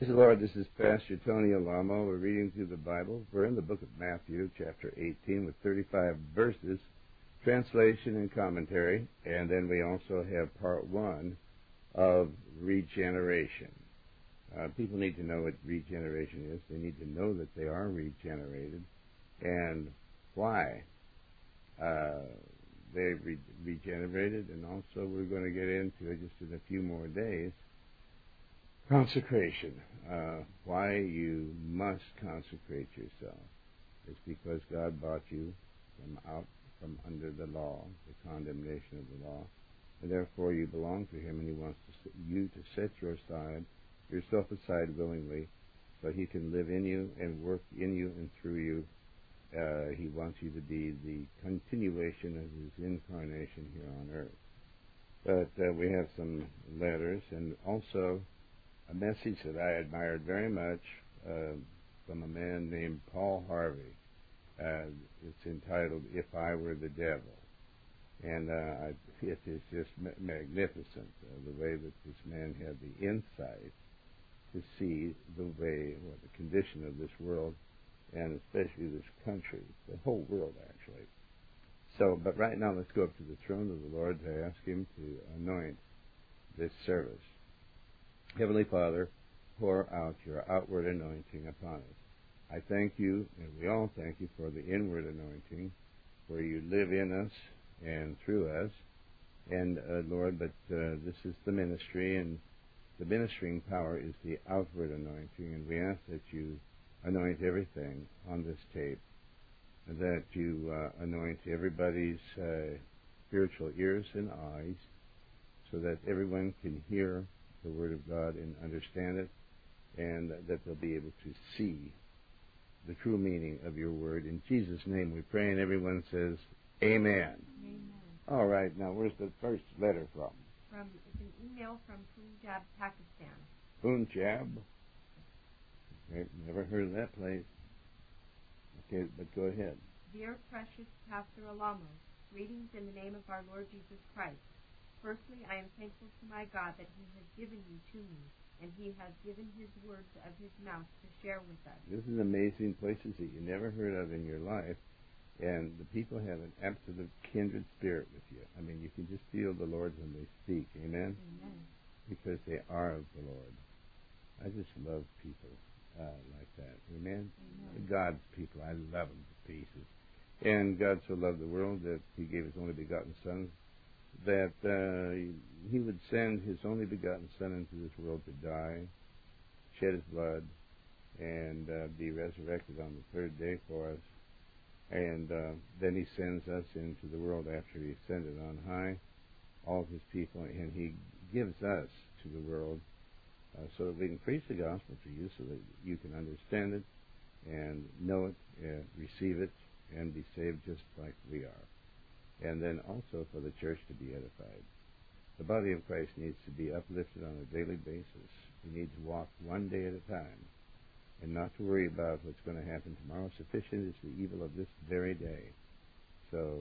Praise the Lord, this is Pastor Tony Alamo. We're reading through the Bible. We're in the book of Matthew, chapter 18, with 35 verses, translation and commentary, and then we also have part 1 of regeneration. People need to know what regeneration is. They need to know that they are regenerated and why they're regenerated, and also we're going to get into it just in a few more days. Consecration. Why you must consecrate yourself. It's because God bought you from under the law, the condemnation of the law, and therefore you belong to Him, and He wants you to set yourself aside willingly, so He can live in you and work in you and through you. He wants you to be the continuation of His incarnation here on earth. But we have some letters, and also a message that I admired very much from a man named Paul Harvey. It's entitled, "If I Were the Devil." And it is just magnificent, the way that this man had the insight to see the way, or the condition of this world, and especially this country, the whole world actually. So, but right now let's go up to the throne of the Lord to ask Him to anoint this service. Heavenly Father, pour out your outward anointing upon us. I thank you, and we all thank you, for the inward anointing, where you live in us and through us. And Lord, but this is the ministry, and the ministering power is the outward anointing, and we ask that you anoint everything on this tape, and that you anoint everybody's spiritual ears and eyes, so that everyone can hear the Word of God and understand it, and that they'll be able to see the true meaning of your Word. In Jesus' name we pray, and everyone says, Amen. Amen. All right, now where's the first letter from? It's an email from Punjab, Pakistan. Punjab? Okay, never heard of that place. Okay, but go ahead. Dear precious Pastor Alamo, greetings in the name of our Lord Jesus Christ. Firstly, I am thankful to my God that He has given you to me, and He has given His words of His mouth to share with us. This is amazing, places that you never heard of in your life, and the people have an absolute kindred spirit with you. I mean, you can just feel the Lord when they speak. Amen? Amen. Because they are of the Lord. I just love people like that. Amen? Amen. God's people, I love them to pieces. And God so loved the world that He gave His only begotten Son, that He would send His only begotten Son into this world to die, shed His blood, and be resurrected on the third day for us. And then He sends us into the world after He ascended on high, all of His people, and He gives us to the world so that we can preach the gospel to you, so that you can understand it and know it, and receive it, and be saved just like we are. And then also for the church to be edified. The body of Christ needs to be uplifted on a daily basis. We need to walk one day at a time, and not to worry about what's going to happen tomorrow. Sufficient is the evil of this very day. So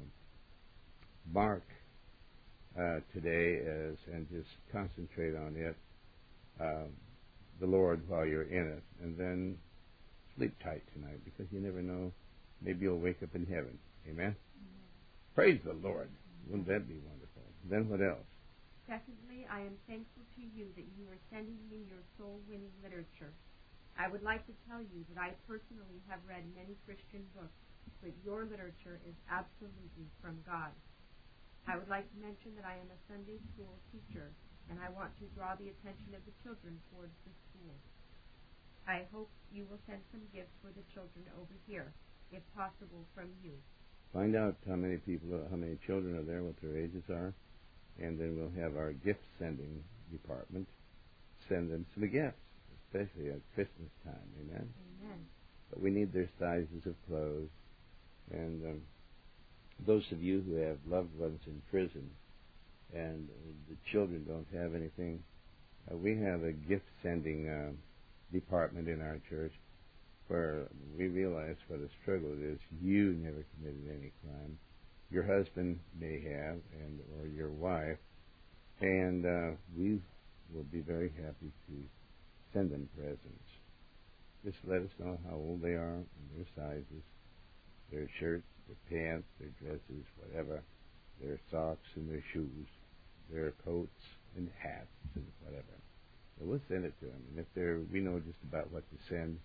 mark today and just concentrate on it, the Lord, while you're in it, and then sleep tight tonight, because you never know. Maybe you'll wake up in heaven. Amen? Praise the Lord. Wouldn't that be wonderful? Then what else? Secondly, I am thankful to you that you are sending me your soul-winning literature. I would like to tell you that I personally have read many Christian books, but your literature is absolutely from God. I would like to mention that I am a Sunday school teacher, and I want to draw the attention of the children towards the school. I hope you will send some gifts for the children over here, if possible from you. Find out how many children are there, what their ages are, and then we'll have our gift sending department send them some gifts, especially at Christmas time. Amen? Amen. But we need their sizes of clothes. And those of you who have loved ones in prison and the children don't have anything, we have a gift sending department in our church, where we realize what a struggle it is. You never committed any crime. Your husband may have, or your wife, and we will be very happy to send them presents. Just let us know how old they are and their sizes, their shirts, their pants, their dresses, whatever, their socks and their shoes, their coats and hats and whatever. So we'll send it to them. And if we know just about what to send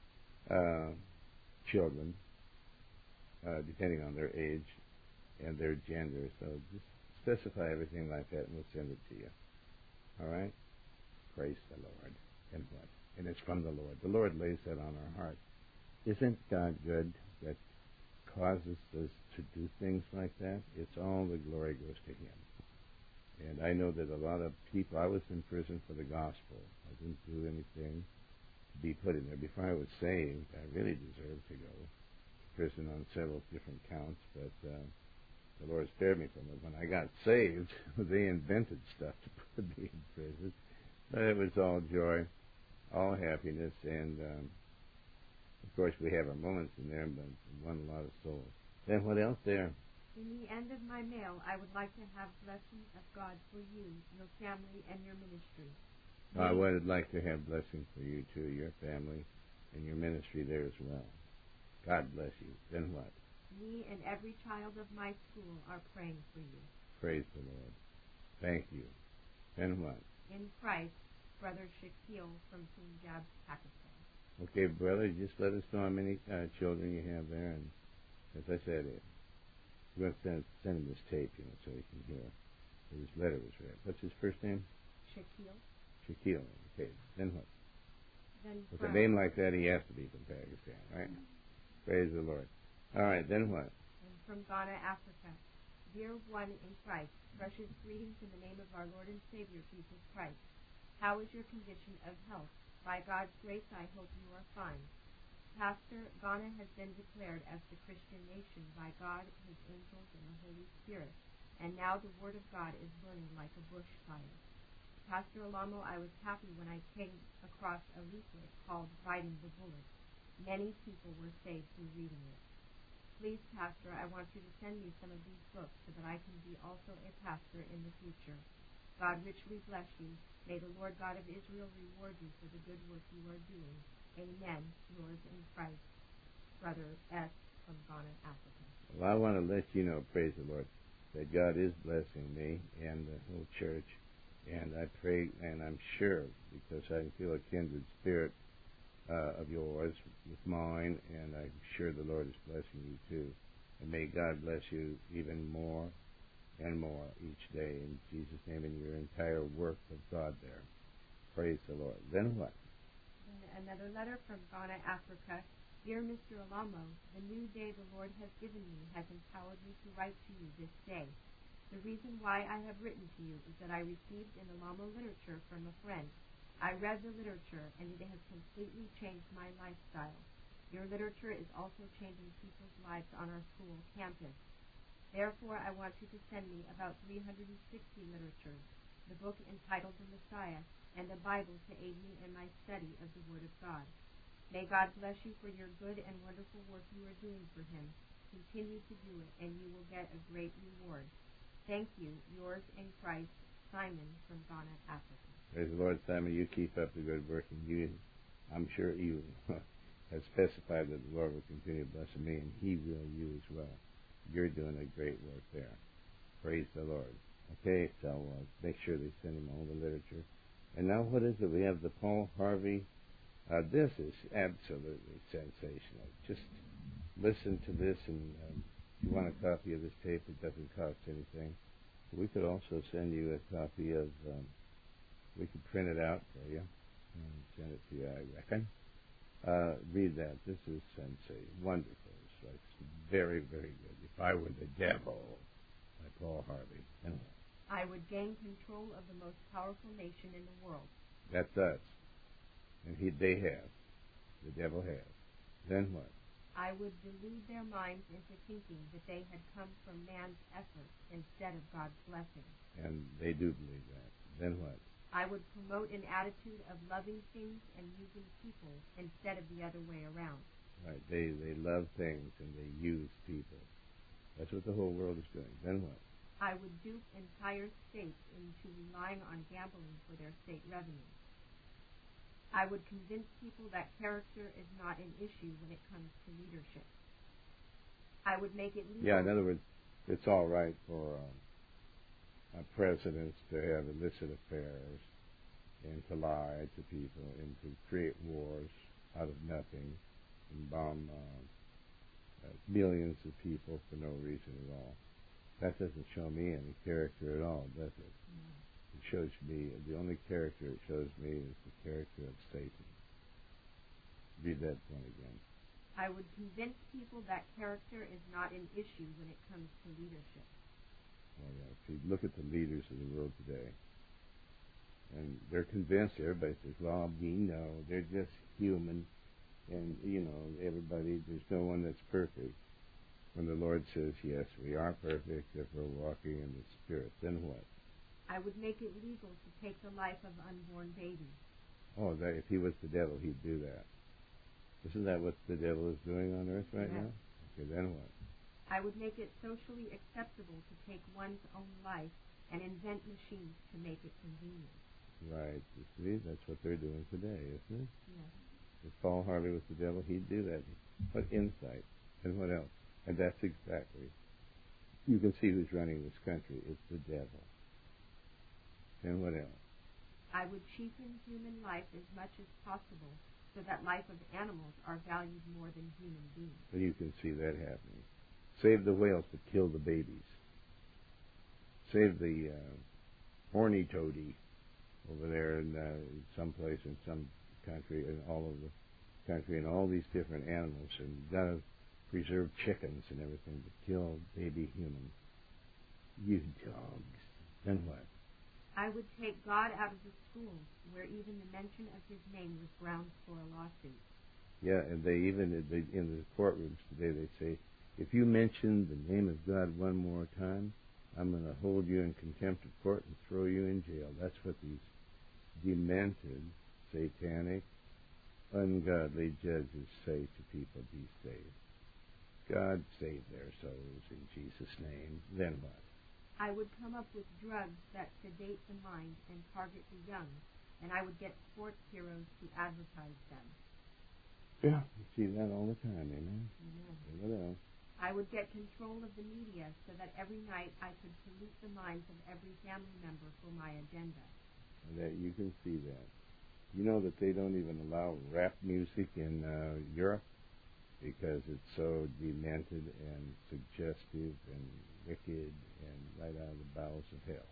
children, depending on their age and their gender. So just specify everything like that and we'll send it to you. All right? Praise the Lord. And what? And it's from the Lord. The Lord lays that on our heart. Isn't God good that causes us to do things like that? It's all the glory goes to Him. And I know that a lot of people, I was in prison for the gospel. I didn't do anything to be put in there. Before I was saved, I really deserved to go to prison on several different counts, but the Lord spared me from it. When I got saved, they invented stuff to put me in prison. But it was all joy, all happiness, and of course we have our moments in there, but we won a lot of souls. Then what else there? In the end of my mail, I would like to have blessings of God for you, your family, and your ministry. I would like to have blessings for you too, your family, and your ministry there as well. God bless you. Then what? Me and every child of my school are praying for you. Praise the Lord. Thank you. Then what? In Christ, Brother Shaquille from Punjab, Pakistan. Okay, brother, just let us know how many children you have there, and as I said, we're going to send him this tape, so he can hear. His letter was read. What's his first name? Shaquille. Shaquille. Okay. Then what? Then with a name like that, he has to be from Pakistan, right? Praise the Lord. All right. Then what? And from Ghana, Africa. Dear one in Christ, precious greetings in the name of our Lord and Savior Jesus Christ. How is your condition of health? By God's grace, I hope you are fine. Pastor, Ghana has been declared as the Christian nation by God, His angels, and the Holy Spirit, and now the Word of God is burning like a bush fire. Pastor Alamo, I was happy when I came across a leaflet called Biting the Bullet. Many people were saved through reading it. Please, Pastor, I want you to send me some of these books so that I can be also a pastor in the future. God richly bless you. May the Lord God of Israel reward you for the good work you are doing. Amen. Yours in Christ, Brother S. from Ghana, Africa. Well, I want to let you know, praise the Lord, that God is blessing me and the whole church. And I pray, and I'm sure, because I feel a kindred spirit of yours with mine, and I'm sure the Lord is blessing you too. And may God bless you even more and more each day in Jesus' name, and your entire work of God there. Praise the Lord. Then what? Another letter from Ghana, Africa. Dear Mr. Alamo, the new day the Lord has given me has empowered me to write to you this day. The reason why I have written to you is that I received an Alamo literature from a friend. I read the literature, and it has completely changed my lifestyle. Your literature is also changing people's lives on our school campus. Therefore, I want you to send me about 360 literatures, the book entitled The Messiah, and the Bible to aid me in my study of the Word of God. May God bless you for your good and wonderful work you are doing for Him. Continue to do it, and you will get a great reward. Thank you. Yours in Christ, Simon from Ghana, Africa. Praise the Lord, Simon. You keep up the good work, and I'm sure you have specified that the Lord will continue blessing me, and He will you as well. You're doing a great work there. Praise the Lord. Okay, so make sure they send him all the literature. And now what is it? We have the Paul Harvey. This is absolutely sensational. Just listen to this, and if you want a copy of this tape, it doesn't cost anything. We could also send you a copy of, we could print it out for you and send it to you, I reckon. Read that. This is sensational. Wonderful. It's very, very good. If I Were the Devil by Paul Harvey. And I would gain control of the most powerful nation in the world. That's us. And they have. The devil has. Then what? I would delude their minds into thinking that they had come from man's effort instead of God's blessing. And they do believe that. Then what? I would promote an attitude of loving things and using people instead of the other way around. Right. They love things and they use people. That's what the whole world is doing. Then what? I would dupe entire states into relying on gambling for their state revenue. I would convince people that character is not an issue when it comes to leadership. I would make it legal. Yeah, in other words, it's all right for presidents to have illicit affairs and to lie to people and to create wars out of nothing and bomb millions of people for no reason at all. That doesn't show me any character at all, does it? No. It shows me, the only character it shows me is the character of Satan. Read that one again. I would convince people that character is not an issue when it comes to leadership. Well, yeah, see, look at the leaders of the world today. And they're convinced, everybody says, well, we know, they're just human. And, everybody, there's no one that's perfect. When the Lord says, yes, we are perfect if we're walking in the Spirit, then what? I would make it legal to take the life of unborn babies. Oh, if he was the devil, he'd do that. Isn't that what the devil is doing on earth right now? Okay, then what? I would make it socially acceptable to take one's own life and invent machines to make it convenient. Right. You see, that's what they're doing today, isn't it? Yes. If Paul Harvey was the devil, he'd do that. What insight? And what else? And that's exactly. You can see who's running this country. It's the devil. And what else? I would cheapen human life as much as possible so that life of animals are valued more than human beings. But you can see that happening. Save the whales, but kill the babies. Save the horny toady over there in some place in some country, in all of the country, and all these different animals, and gotta preserve chickens and everything, but kill baby humans. You dogs. Then what? I would take God out of the schools, where even the mention of his name was grounds for a lawsuit. Yeah, and they even, in the courtrooms today, they say, if you mention the name of God one more time, I'm going to hold you in contempt of court and throw you in jail. That's what these demented, satanic, ungodly judges say to people these days. God save their souls in Jesus' name. Then what? I would come up with drugs that sedate the mind and target the young, and I would get sports heroes to advertise them. Yeah, you see that all the time, amen? Amen. And what else? I would get control of the media so that every night I could pollute the minds of every family member for my agenda. And that you can see that. You know that they don't even allow rap music in Europe because it's so demented and suggestive and wicked and right out of the bowels of hell.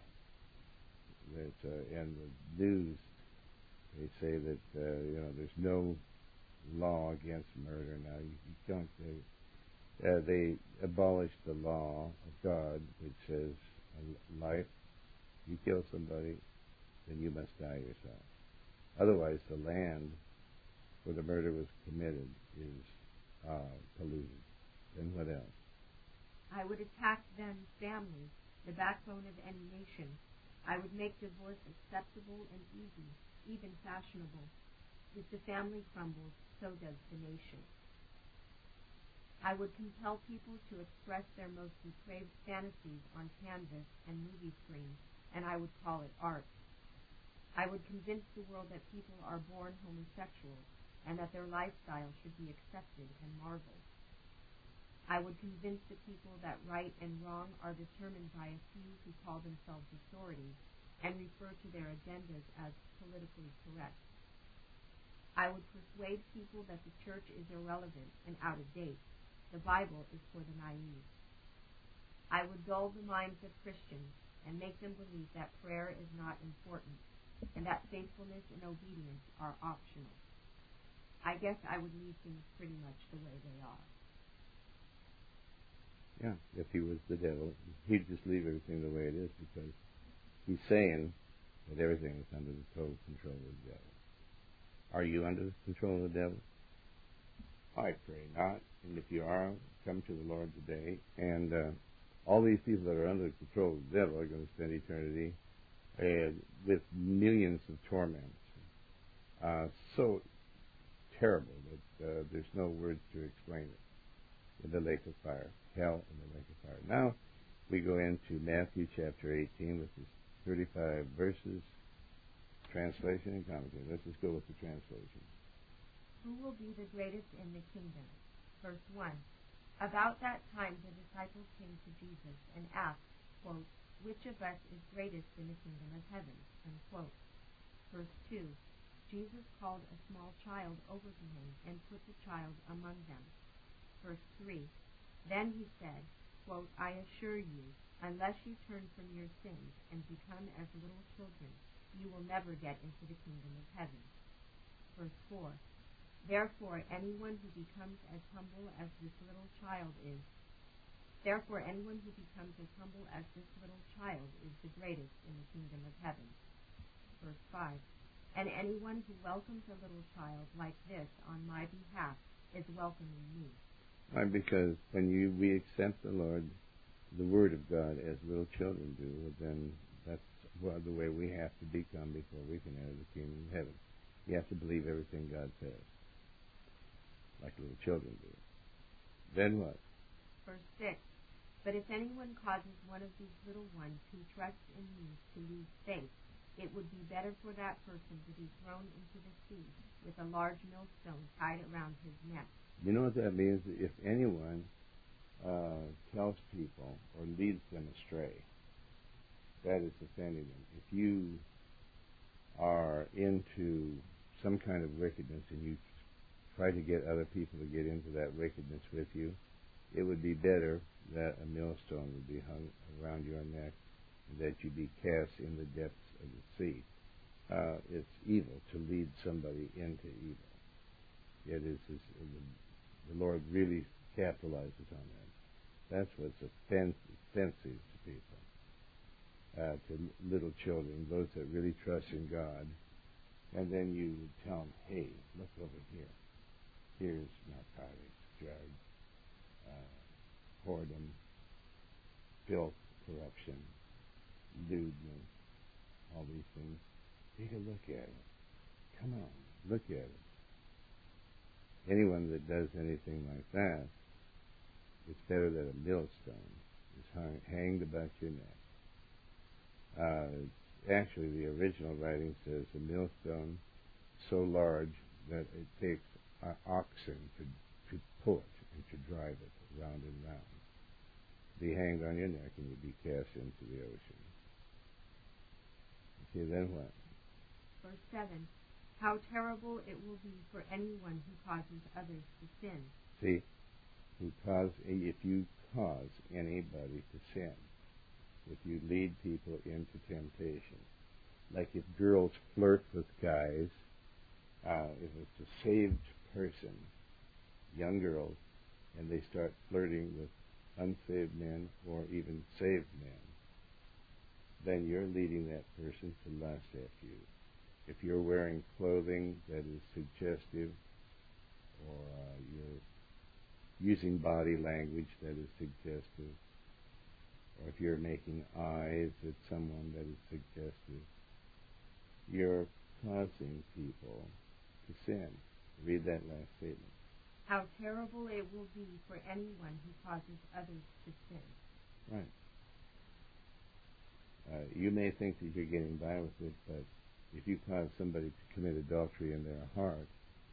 And the news, they say that there's no law against murder now. You don't. They abolished the law of God, which says life. You kill somebody, then you must die yourself. Otherwise, the land where the murder was committed is polluted. Then what else? I would attack then family, the backbone of any nation. I would make divorce acceptable and easy, even fashionable. If the family crumbles, so does the nation. I would compel people to express their most depraved fantasies on canvas and movie screens, and I would call it art. I would convince the world that people are born homosexuals and that their lifestyle should be accepted and marveled. I would convince the people that right and wrong are determined by a few who call themselves authorities and refer to their agendas as politically correct. I would persuade people that the church is irrelevant and out of date. The Bible is for the naive. I would dull the minds of Christians and make them believe that prayer is not important and that faithfulness and obedience are optional. I guess I would leave things pretty much the way they are. Yeah, if he was the devil, he'd just leave everything the way it is because he's saying that everything is under the total control of the devil. Are you under the control of the devil? I pray not. And if you are, come to the Lord today. And all these people that are under the control of the devil are going to spend eternity with millions of torments. So terrible that there's no words to explain it. In the lake of fire. Hell in the lake of fire. Now we go into Matthew chapter 18 with his 35 verses. translation and commentary. Let's just go with the translation. Who will be the greatest in the kingdom? Verse 1. About that time the disciples came to Jesus and asked, quote, which of us is greatest in the kingdom of heaven? Unquote. Verse 2. Jesus called a small child over to him and put the child among them. Verse 3. Then he said, quote, I assure you, unless you turn from your sins and become as little children, you will never get into the kingdom of heaven. Verse 4. Therefore, anyone who becomes as humble as this little child is the greatest in the kingdom of heaven. Verse 5. And anyone who welcomes a little child like this on my behalf is welcoming me. Why? Because when we accept the Lord, the Word of God, as little children do, then that's the way we have to become before we can enter the kingdom of heaven. You have to believe everything God says, like little children do. Then what? Verse 6. But if anyone causes one of these little ones who trust in me to lose faith, it would be better for that person to be thrown into the sea with a large millstone tied around his neck. You know what that means? If anyone tells people or leads them astray, that is offending them. If you are into some kind of wickedness and you try to get other people to get into that wickedness with you, it would be better that a millstone would be hung around your neck and that you be cast in the depths of the sea. It's evil to lead somebody into evil. It is the Lord really capitalizes on that. That's what's offensive to people, to little children, those that really trust in God. And then you tell them, hey, look over here. Here's narcotics, drugs, whoredom, filth, corruption, lewdness, all these things. Take a look at it. Come on, look at it. Anyone that does anything like that, it's better that a millstone is hanged about your neck. Actually, the original writing says a millstone so large that it takes oxen to pull it and to drive it round and round. Be hanged on your neck and you'd be cast into the ocean. Okay, then what? Verse 7. How terrible it will be for anyone who causes others to sin. See, if you cause anybody to sin, if you lead people into temptation, like if girls flirt with guys, if it's a saved person, young girls, and they start flirting with unsaved men or even saved men, then you're leading that person to lust after you. If you're wearing clothing that is suggestive, or you're using body language that is suggestive, or if you're making eyes at someone that is suggestive, you're causing people to sin. Read that last statement. How terrible it will be for anyone who causes others to sin. Right. You may think that you're getting by with it, but if you cause somebody to commit adultery in their heart,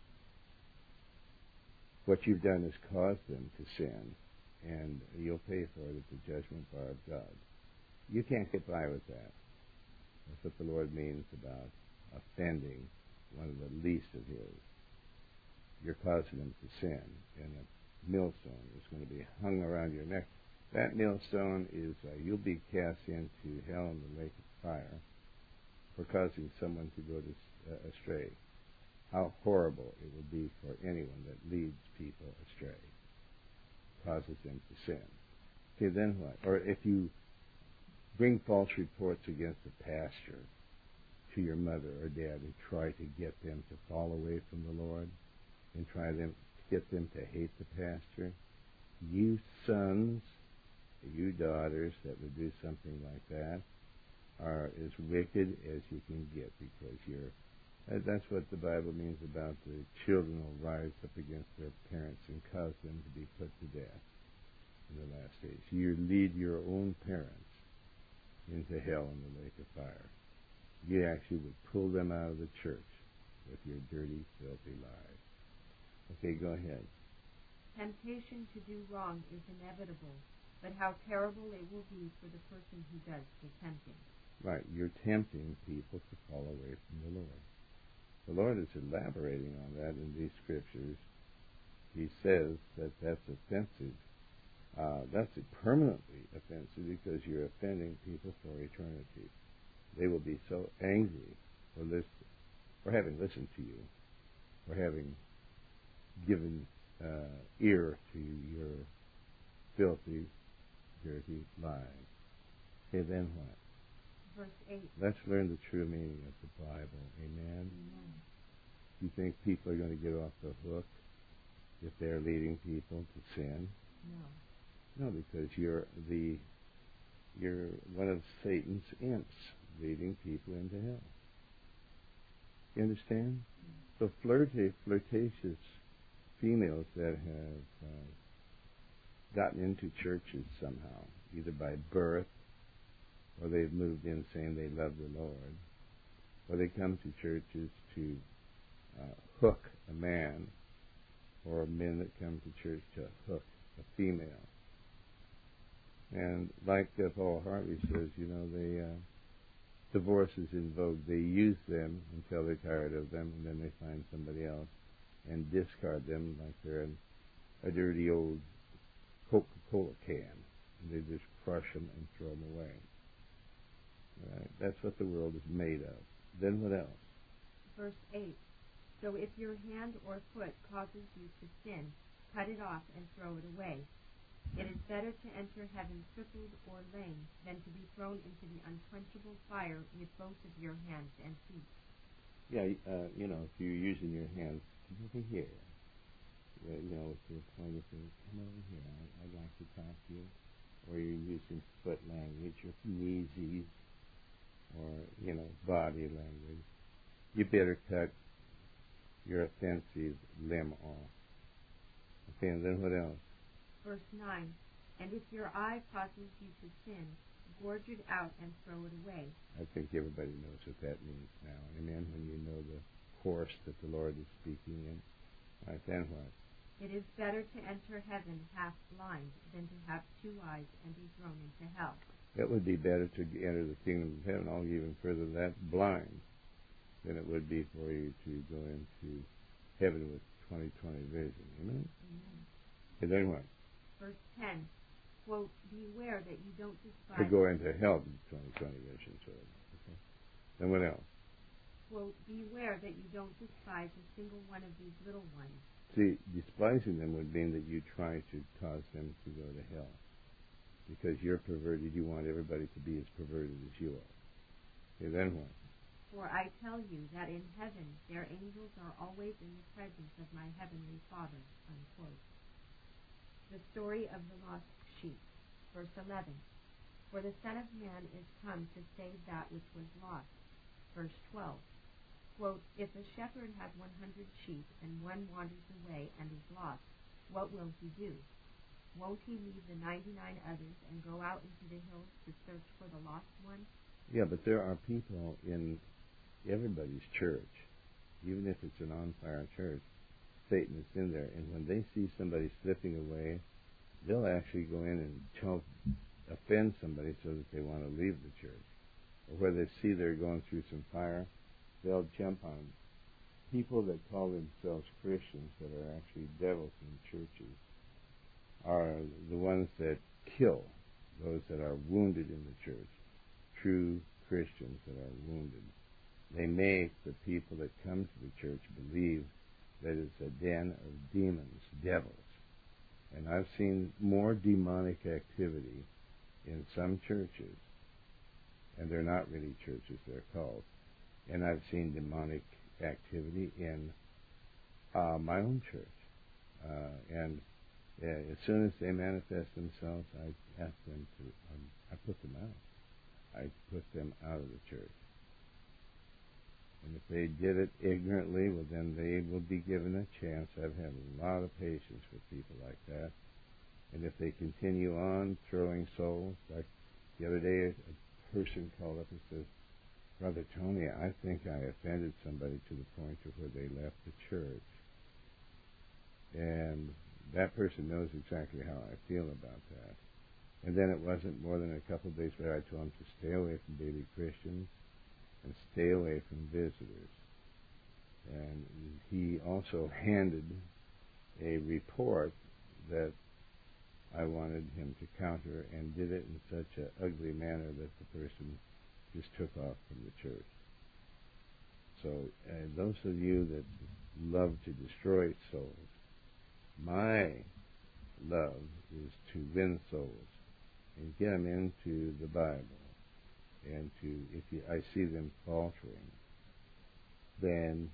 what you've done is caused them to sin, and you'll pay for it at the judgment bar of God. You can't get by with that. That's what the Lord means about offending one of the least of His. You're causing them to sin, and a millstone is going to be hung around your neck. That millstone is, you'll be cast into hell in the lake of fire for causing someone to go astray. How horrible it will be for anyone that leads people astray, causes them to sin. Okay, then what? Or if you bring false reports against a pastor to your mother or dad and try to get them to fall away from the Lord and try to get them to hate the pastor, you sons, you daughters that would do something like that are as wicked as you can get, because that's what the Bible means about the children will rise up against their parents and cause them to be put to death in the last days. You lead your own parents into hell in the lake of fire. You actually would pull them out of the church with your dirty, filthy lies. Okay, go ahead. Temptation to do wrong is inevitable, but how terrible it will be for the person who does the tempting. Right, you're tempting people to fall away from the Lord. The Lord is elaborating on that in these scriptures. He says that that's offensive. That's permanently offensive because you're offending people for eternity. They will be so angry for having listened to you, for having given ear to your filthy, dirty lies. Okay, then what? Verse 8. Let's learn the true meaning of the Bible. Amen? Amen. You think people are going to get off the hook if they're leading people to sin? No. No, because you're one of Satan's imps leading people into hell. You understand? So flirtatious females that have gotten into churches somehow, either by birth or they've moved in saying they love the Lord, or they come to churches to hook a man, or men that come to church to hook a female. And like Paul Harvey says, divorce is in vogue. They use them until they're tired of them, and then they find somebody else and discard them like they're a dirty old Coca-Cola can. And they just crush them and throw them away. Right? That's what the world is made of. Then what else? Verse 8. So if your hand or foot causes you to sin, cut it off and throw it away. It is better to enter heaven crippled or lame than to be thrown into the unquenchable fire with both of your hands and feet. Yeah, if you're using your hands, come over here. With the point of saying, come over here, I'd like to talk to you. Or you're using foot language or kneesies or, body language. You better cut your offensive limb off. Okay, and then what else? Verse 9. And if your eye causes you to sin, gorge it out and throw it away. I think everybody knows what that means now. Amen? When you know the course that the Lord is speaking in. All right, then what? It is better to enter heaven half blind than to have 2 eyes and be thrown into hell. It would be better to enter the kingdom of heaven, I'll even further than that, blind, than it would be for you to go into heaven with 20/20 vision. Amen? Amen. And then what? Verse 10. Quote, beware that you don't despise... To go into hell with 20/20 vision. So, okay. Then what else? Quote, beware that you don't despise a single one of these little ones. See, despising them would mean that you try to cause them to go to hell. Because you're perverted, you want everybody to be as perverted as you are. Okay, then what? For I tell you that in heaven their angels are always in the presence of my heavenly Father. Unquote. The story of the lost sheep. Verse 11. For the Son of Man is come to save that which was lost. Verse 12. Quote, if a shepherd has 100 sheep and one wanders away and is lost, what will he do? Won't he leave the 99 others and go out into the hills to search for the lost one? Yeah, but there are people in everybody's church, even if it's an on-fire church, Satan is in there. And when they see somebody slipping away, they'll actually go in and offend somebody so that they want to leave the church. Or where they see they're going through some fire, they'll jump on people that call themselves Christians that are actually devils in churches, are the ones that kill those that are wounded in the church, true Christians that are wounded. They make the people that come to the church believe that it's a den of demons, devils. And I've seen more demonic activity in some churches, and they're not really churches, they're cults. And I've seen demonic activity in my own church. And as soon as they manifest themselves, I ask them to, I put them out. I put them out of the church. And if they did it ignorantly, well, then they will be given a chance. I've had a lot of patience with people like that. And if they continue on throwing souls, like the other day, a person called up and says, Brother Tony, I think I offended somebody to the point of where they left the church. And that person knows exactly how I feel about that. And then it wasn't more than a couple of days later I told him to stay away from baby Christians and stay away from visitors. And he also handed a report that I wanted him to counter, and did it in such an ugly manner that the person just took off from the church. So those of you that love to destroy souls, my love is to win souls and get them into the Bible. And I see them faltering, then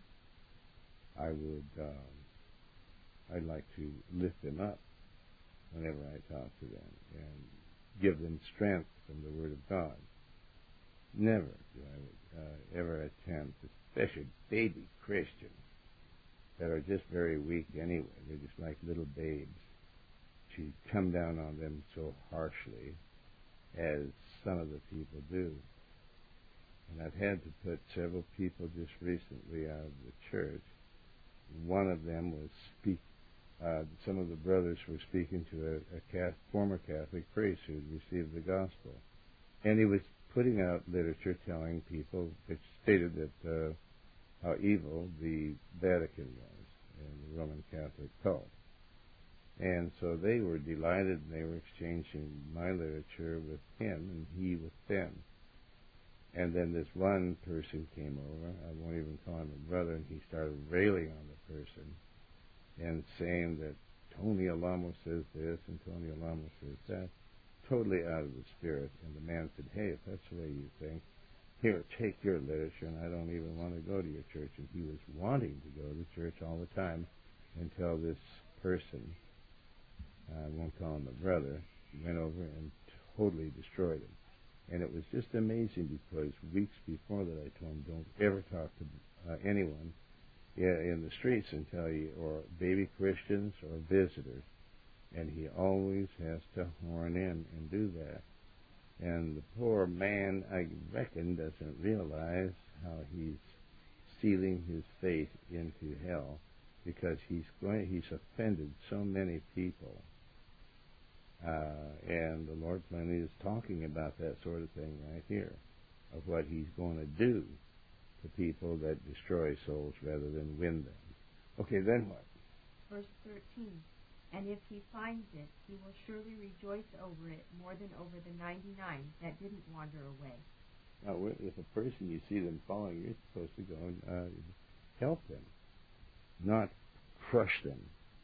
I'd like to lift them up whenever I talk to them and give them strength from the Word of God. Never do I ever attempt, especially baby Christians that are just very weak anyway. They're just like little babes, to come down on them so harshly as some of the people do. And I've had to put several people just recently out of the church. One of them was some of the brothers were speaking to a former Catholic priest who had received the gospel. And he was putting out literature telling people, which stated that how evil the Vatican was and the Roman Catholic cult. And so they were delighted, and they were exchanging my literature with him and he with them. And then this one person came over, I won't even call him a brother, and he started railing on the person and saying that Tony Alamo says this and Tony Alamo says that, totally out of the spirit. And the man said, hey, if that's the way you think, here, take your literature, and I don't even want to go to your church. And he was wanting to go to church all the time until this person, I won't call him a brother, went over and totally destroyed him. And it was just amazing, because weeks before that I told him, don't ever talk to anyone in the streets until or baby Christians or visitors. And he always has to horn in and do that. And the poor man, I reckon, doesn't realize how he's sealing his fate into hell, because he's offended so many people. And the Lord plainly is talking about that sort of thing right here, of what he's going to do to people that destroy souls rather than win them. Okay, then what? Verse 13. And if he finds it, he will surely rejoice over it more than over the 99 that didn't wander away. Now, if a person, you see them falling, you're supposed to go and help them, not crush them.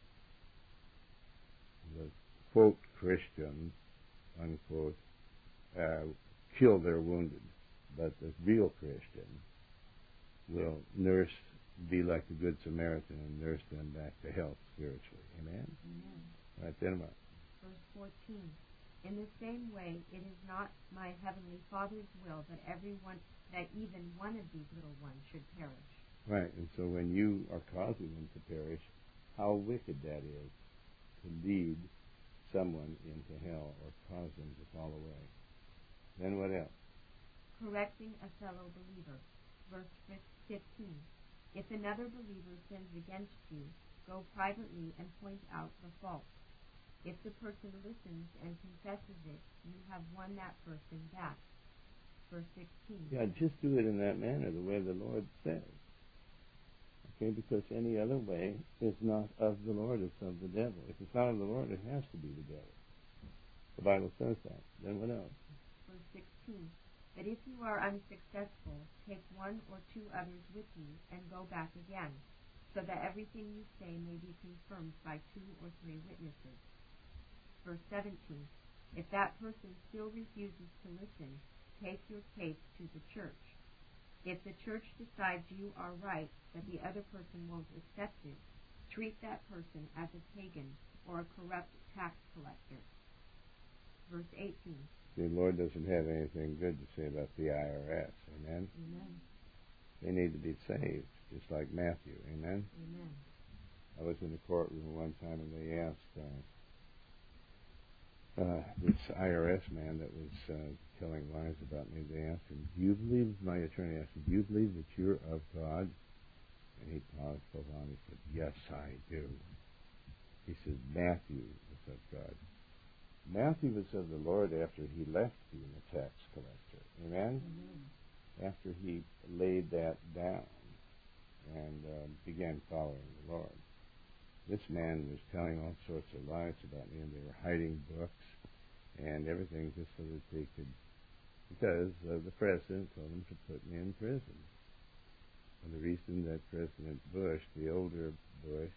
The quote Christians, unquote, kill their wounded, but the real Christian will be like the Good Samaritan and nurse them back to health spiritually. Amen? Amen. Right, then what? Verse 14. In the same way, it is not my heavenly Father's will that even one of these little ones should perish. Right, and so when you are causing them to perish, how wicked that is to lead someone into hell or cause them to fall away. Then what else? Correcting a fellow believer. Verse 15. If another believer sins against you, go privately and point out the fault. If the person listens and confesses it, you have won that person back. Verse 16. Yeah, just do it in that manner, the way the Lord says. Okay, because any other way is not of the Lord, it's of the devil. If it's not of the Lord, it has to be the devil. The Bible says that. Then what else? Verse 16. But if you are unsuccessful, take one or two others with you and go back again, so that everything you say may be confirmed by 2 or 3 witnesses. Verse 17. If that person still refuses to listen, take your case to the church. If the church decides you are right, but the other person won't accept it, treat that person as a pagan or a corrupt tax collector. Verse 18. The Lord doesn't have anything good to say about the IRS. Amen? Amen. They need to be saved, just like Matthew. Amen? Amen. I was in the courtroom one time, and they asked, this IRS man that was telling lies about me. They asked him, "Do you believe?" My attorney asked him, "Do you believe that you're of God?" And he paused for a while and he said, "Yes, I do." He said, "Matthew was of God." Matthew was of the Lord after he left being a tax collector. Amen? Mm-hmm. After he laid that down and began following the Lord. This man was telling all sorts of lies about me, and they were hiding books and everything just so that they could, because the president told them to put me in prison. And the reason that President Bush, the older Bush,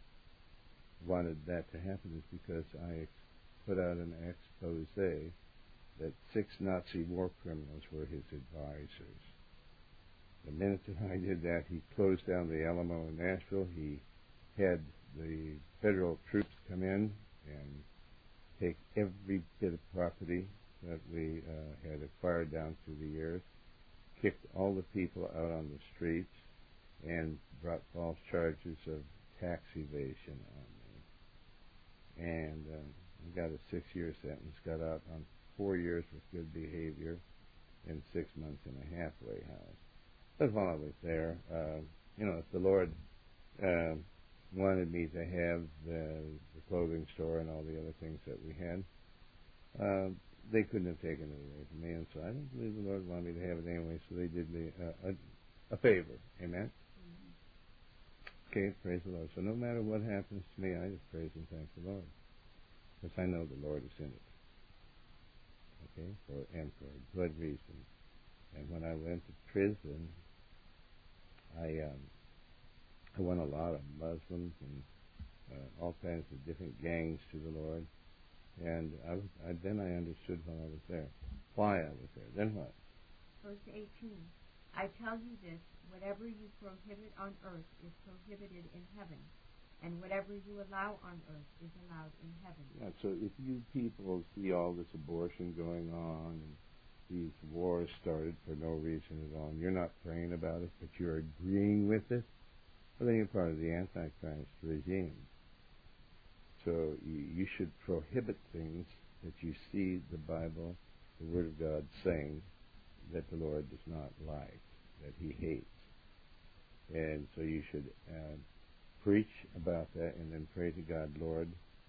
wanted that to happen is because I put out an expose that 6 Nazi war criminals were his advisors. The minute that I did that, he closed down the Alamo in Nashville. He had the federal troops come in and take every bit of property that we had acquired down through the years, kicked all the people out on the streets, and brought false charges of tax evasion on me. And I got a 6-year sentence, got out on 4 years with good behavior and 6 months in a halfway house. But while I was there, if the Lord wanted me to have the clothing store and all the other things that we had, they couldn't have taken it away from me, and so I don't believe the Lord wanted me to have it anyway, so they did me a favor. Amen? Mm-hmm. Okay, praise the Lord. So no matter what happens to me, I just praise and thank the Lord, because I know the Lord is in it. Okay, for a good reason. And when I went to prison, I won a lot of Muslims and all kinds of different gangs to the Lord. And then I understood while I was there why I was there. Then what? Verse 18. I tell you this, whatever you prohibit on earth is prohibited in heaven, and whatever you allow on earth is allowed in heaven. Yeah, so if you people see all this abortion going on and these wars started for no reason at all, and you're not praying about it, but you're agreeing with it, well, then you're part of the Antichrist regime. So you should prohibit things that you see the Bible, the Word of God, saying that the Lord does not like, that He hates. And so you should preach about that and then pray to God, Lord,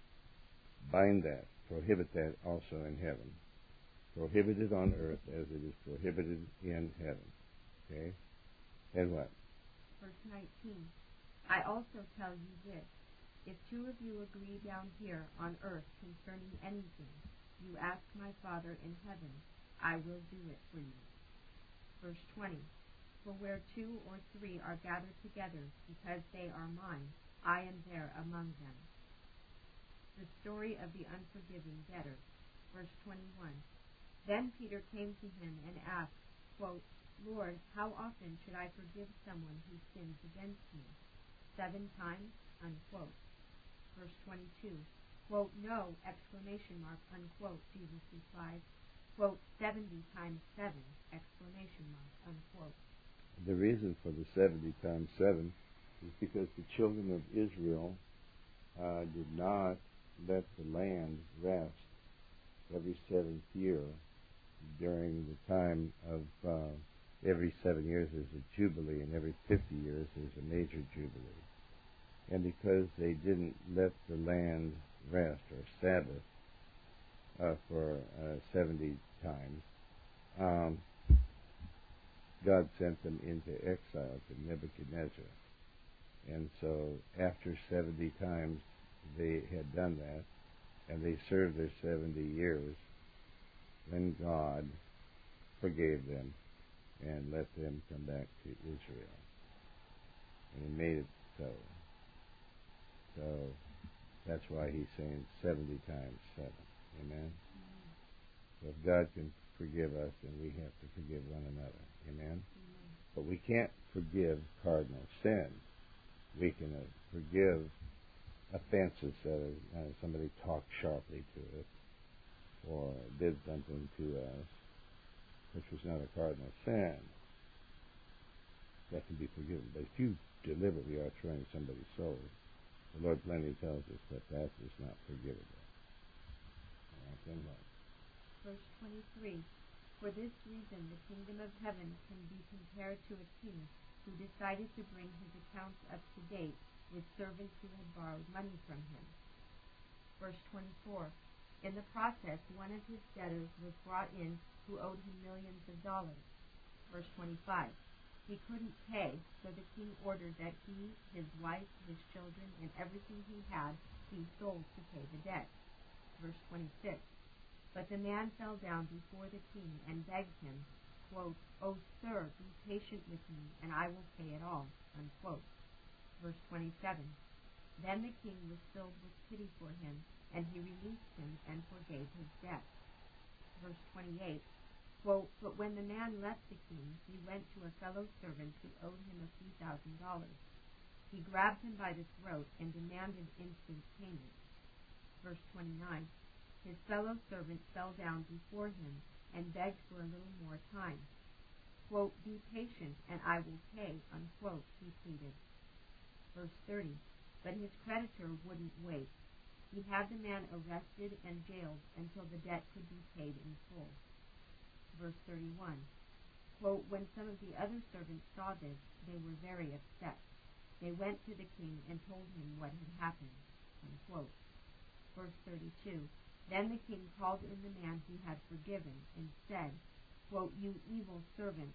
bind that, prohibit that also in heaven. Prohibit it on earth as it is prohibited in heaven. Okay? And what? Verse 19. I also tell you this. If 2 of you agree down here on earth concerning anything you ask my Father in heaven, I will do it for you. Verse 20. For where 2 or 3 are gathered together because they are mine, I am there among them. The story of the unforgiving debtor. Verse 21. Then Peter came to him and asked, quote, Lord, how often should I forgive someone who sins against me? 7 times? Unquote. Verse 22. Quote, no, exclamation mark, unquote, Jesus replied. Quote, 70 times 7, exclamation mark, unquote. The reason for the 70 times 7 is because the children of Israel did not let the land rest every 7th year. During the time of every 7 years there's a jubilee, and every 50 years there's a major jubilee. And because they didn't let the land rest, or Sabbath, for 70 times, God sent them into exile to Nebuchadnezzar. And so after 70 times they had done that, and they served their 70 years, then God forgave them and let them come back to Israel. And He made it so. So that's why He's saying 70 times 7. Amen? So if God can forgive us, then we have to forgive one another. Amen? But we can't forgive cardinal sin. We can forgive offenses that somebody talked sharply to us or did something to us which was not a cardinal sin. That can be forgiven. But if you deliberately are throwing somebody's soul, the Lord plainly tells us that that is not forgivable. All then what? Verse 23. For this reason the kingdom of heaven can be compared to a king who decided to bring his accounts up to date with servants who had borrowed money from him. Verse 24. In the process, one of his debtors was brought in who owed him millions of dollars. Verse 25. He couldn't pay, so the king ordered that he, his wife, his children, and everything he had be sold to pay the debt. Verse 26. But the man fell down before the king and begged him, quote, "O sir, be patient with me, and I will pay it all," unquote. Verse 27. Then the king was filled with pity for him, and he released him and forgave his debt. Verse 28. Quote, But when the man left the king, he went to a fellow servant who owed him a few $1,000s. He grabbed him by the throat and demanded instant payment. Verse 29. His fellow servant fell down before him and begged for a little more time. Quote, "Be patient, and I will pay," unquote, he pleaded. Verse 30. But his creditor wouldn't wait. He had the man arrested and jailed until the debt could be paid in full. Verse 31. Quote, When some of the other servants saw this, they were very upset. They went to the king and told him what had happened. Unquote. Verse 32. Then the king called in the man he had forgiven and said, quote, "You evil servant!"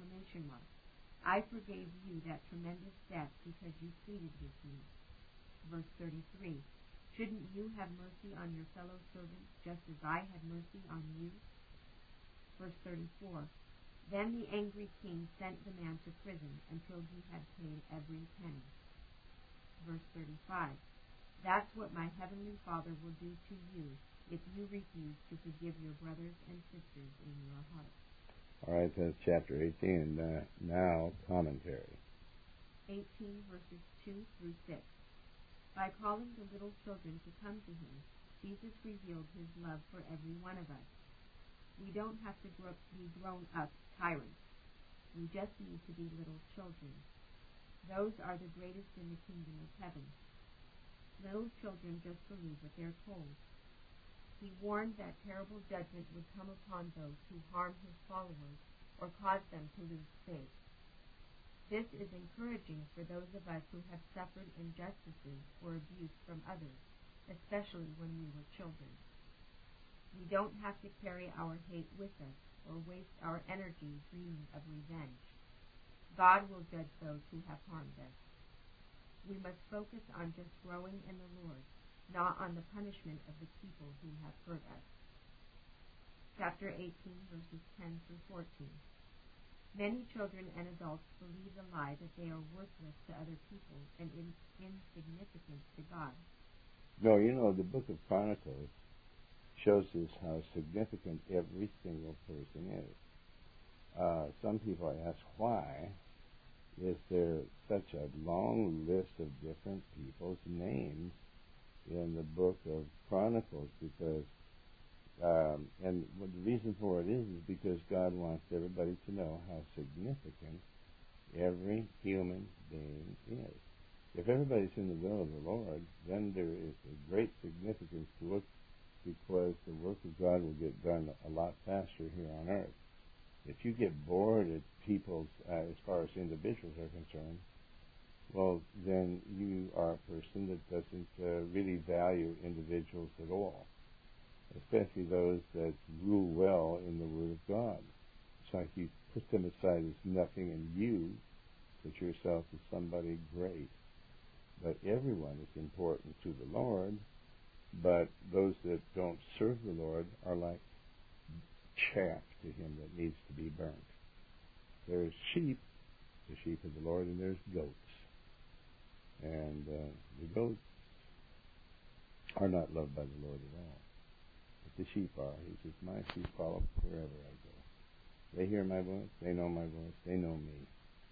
I forgave you that tremendous debt because you pleaded with me. Verse 33. Shouldn't you have mercy on your fellow servants just as I had mercy on you? Verse 34. Then the angry king sent the man to prison until he had paid every penny. Verse 35. That's what my heavenly Father will do to you if you refuse to forgive your brothers and sisters in your heart. All right, that's chapter 18. Now, commentary. 18 verses 2 through 6. By calling the little children to come to him, Jesus revealed his love for every one of us. We don't have to be grown-up tyrants. We just need to be little children. Those are the greatest in the kingdom of heaven. Little children just believe what they're told. He warned that terrible judgment would come upon those who harm his followers or cause them to lose faith. This is encouraging for those of us who have suffered injustices or abuse from others, especially when we were children. We don't have to carry our hate with us or waste our energy dreaming of revenge. God will judge those who have harmed us. We must focus on just growing in the Lord, not on the punishment of the people who have hurt us. Chapter 18, verses 10 through 14. Many children and adults believe the lie that they are worthless to other people and insignificant to God. No, the book of Chronicles shows us how significant every single person is. Some people ask, why is there such a long list of different people's names in the book of Chronicles? Because and the reason for it is because God wants everybody to know how significant every human being is. If everybody's in the will of the Lord, then there is a great significance to it, because the work of God will get done a lot faster here on earth. If you get bored at people's, as far as individuals are concerned, well, then you are a person that doesn't really value individuals at all, especially those that rule well in the Word of God. It's like you put them aside as nothing, and you put yourself as somebody great. But everyone is important to the Lord, but those that don't serve the Lord are like chaff to him that needs to be burnt. There's sheep, the sheep of the Lord, and there's goats. And the goats are not loved by the Lord at all. But the sheep are. He says, my sheep follow wherever I go. They hear my voice. They know my voice. They know me.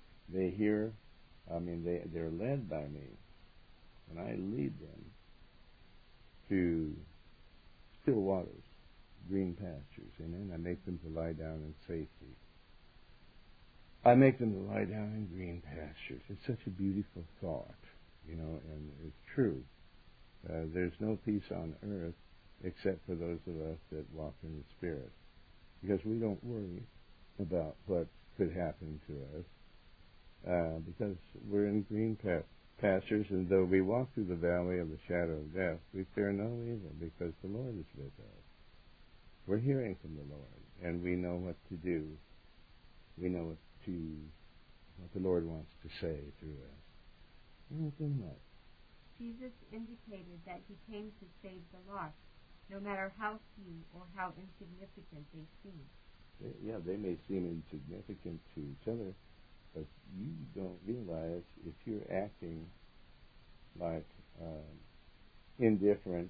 They're led by me. And I lead them to still waters, green pastures. Amen. I make them to lie down in safety. I make them to lie down in green pastures. It's such a beautiful thought, and it's true. There's no peace on earth except for those of us that walk in the Spirit. Because we don't worry about what could happen to us, because we're in green pastures, and though we walk through the valley of the shadow of death, we fear no evil, because the Lord is with us. We're hearing from the Lord, and we know what to do. We know what the Lord wants to say through us. Anything much. Jesus indicated that he came to save the lost, no matter how few or how insignificant they seem. They may seem insignificant to each other, but you don't realize if you're acting like indifferent,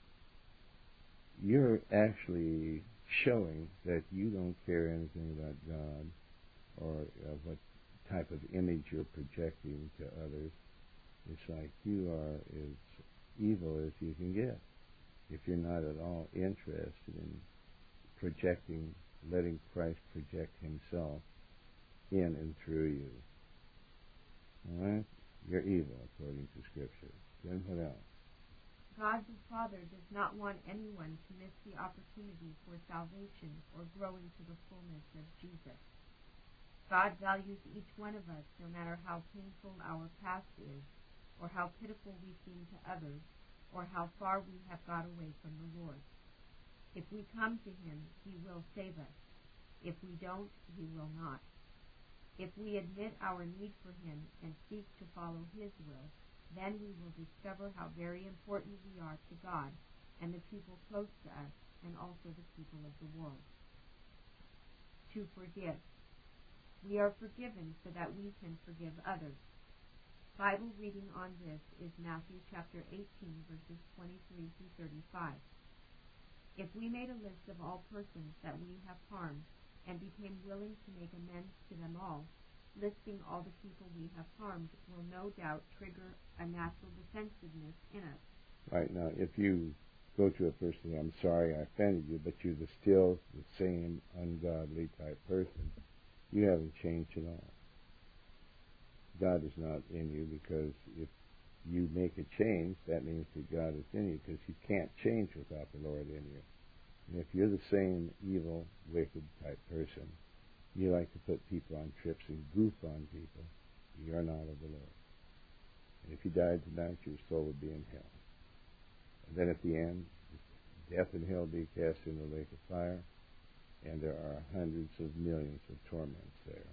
you're actually showing that you don't care anything about God or what type of image you're projecting to others. It's like you are as evil as you can get if you're not at all interested in projecting, letting Christ project himself in and through you. All right? You're evil according to Scripture. Then what else? God the Father does not want anyone to miss the opportunity for salvation or growing to the fullness of Jesus. God values each one of us, no matter how painful our past is, or how pitiful we seem to others, or how far we have got away from the Lord. If we come to him, he will save us. If we don't, he will not. If we admit our need for him and seek to follow his will, then we will discover how very important we are to God and the people close to us, and also the people of the world. To forgive. We are forgiven so that we can forgive others. Bible reading on this is Matthew chapter 18, verses 23 through 35. If we made a list of all persons that we have harmed and became willing to make amends to them all, listing all the people we have harmed will no doubt trigger a natural defensiveness in us. Right. Now, if you go to a person, I'm sorry I offended you, but you're still the same ungodly type person, you haven't changed at all. God is not in you, because if you make a change, that means that God is in you, because you can't change without the Lord in you. And if you're the same evil, wicked type person, you like to put people on trips and goof on people, you're not of the Lord. And if you died tonight, your soul would be in hell. And then at the end, death and hell be cast in the lake of fire, and there are hundreds of millions of torments there.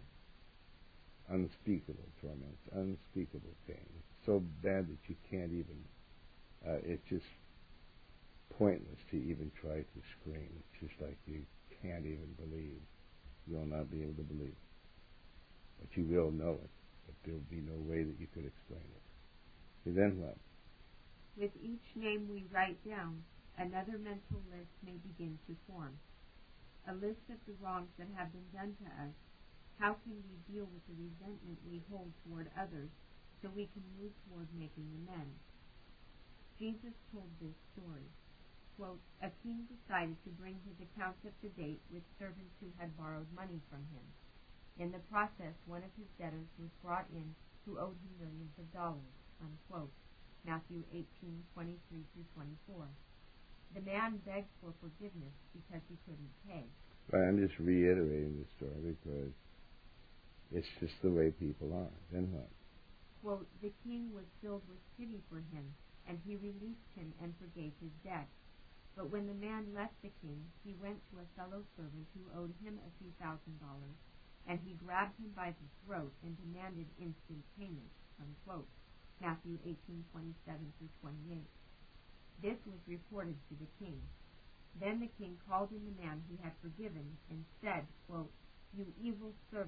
Unspeakable torments, unspeakable pain. So bad that you can't even, it's just pointless to even try to scream. It's just like you can't even believe. You will not be able to believe. But you will know it. But there will be no way that you could explain it. So then what? With each name we write down, another mental list may begin to form. A list of the wrongs that have been done to us. How can we deal with the resentment we hold toward others so we can move toward making amends? Jesus told this story. Quote, a king decided to bring his accounts up to date with servants who had borrowed money from him. In the process, one of his debtors was brought in who owed him millions of dollars. Unquote. Matthew 18:23-24. The man begged for forgiveness because he couldn't pay. Right, I'm just reiterating the story because it's just the way people are. Then what? Quote, the king was filled with pity for him, and he released him and forgave his debt. But when the man left the king, he went to a fellow servant who owed him a few $1,000, and he grabbed him by the throat and demanded instant payment. Unquote. Matthew 18:27-28. This was reported to the king. Then the king called in the man he had forgiven and said, quote, you evil servant, !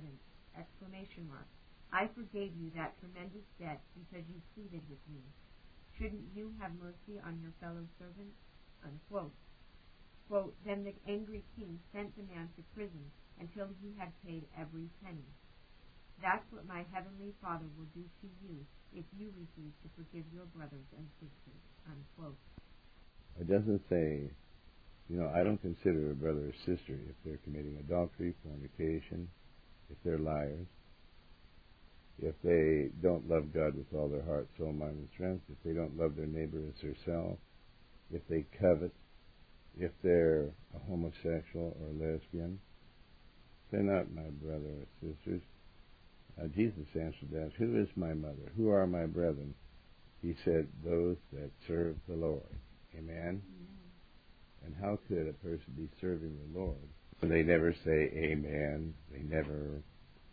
I forgave you that tremendous debt because you pleaded with me. Shouldn't you have mercy on your fellow servant? Unquote. Quote, then the angry king sent the man to prison until he had paid every penny. That's what my heavenly Father will do to you if you refuse to forgive your brothers and sisters. Unquote. It doesn't say, I don't consider a brother or sister if they're committing adultery, fornication, if they're liars, if they don't love God with all their heart, soul, mind, and strength, if they don't love their neighbor as themselves, if they covet, if they're a homosexual or lesbian, they're not my brother or sisters. Jesus answered that, who is my mother? Who are my brethren? He said, those that serve the Lord. Amen? And how could a person be serving the Lord when they never say amen? They never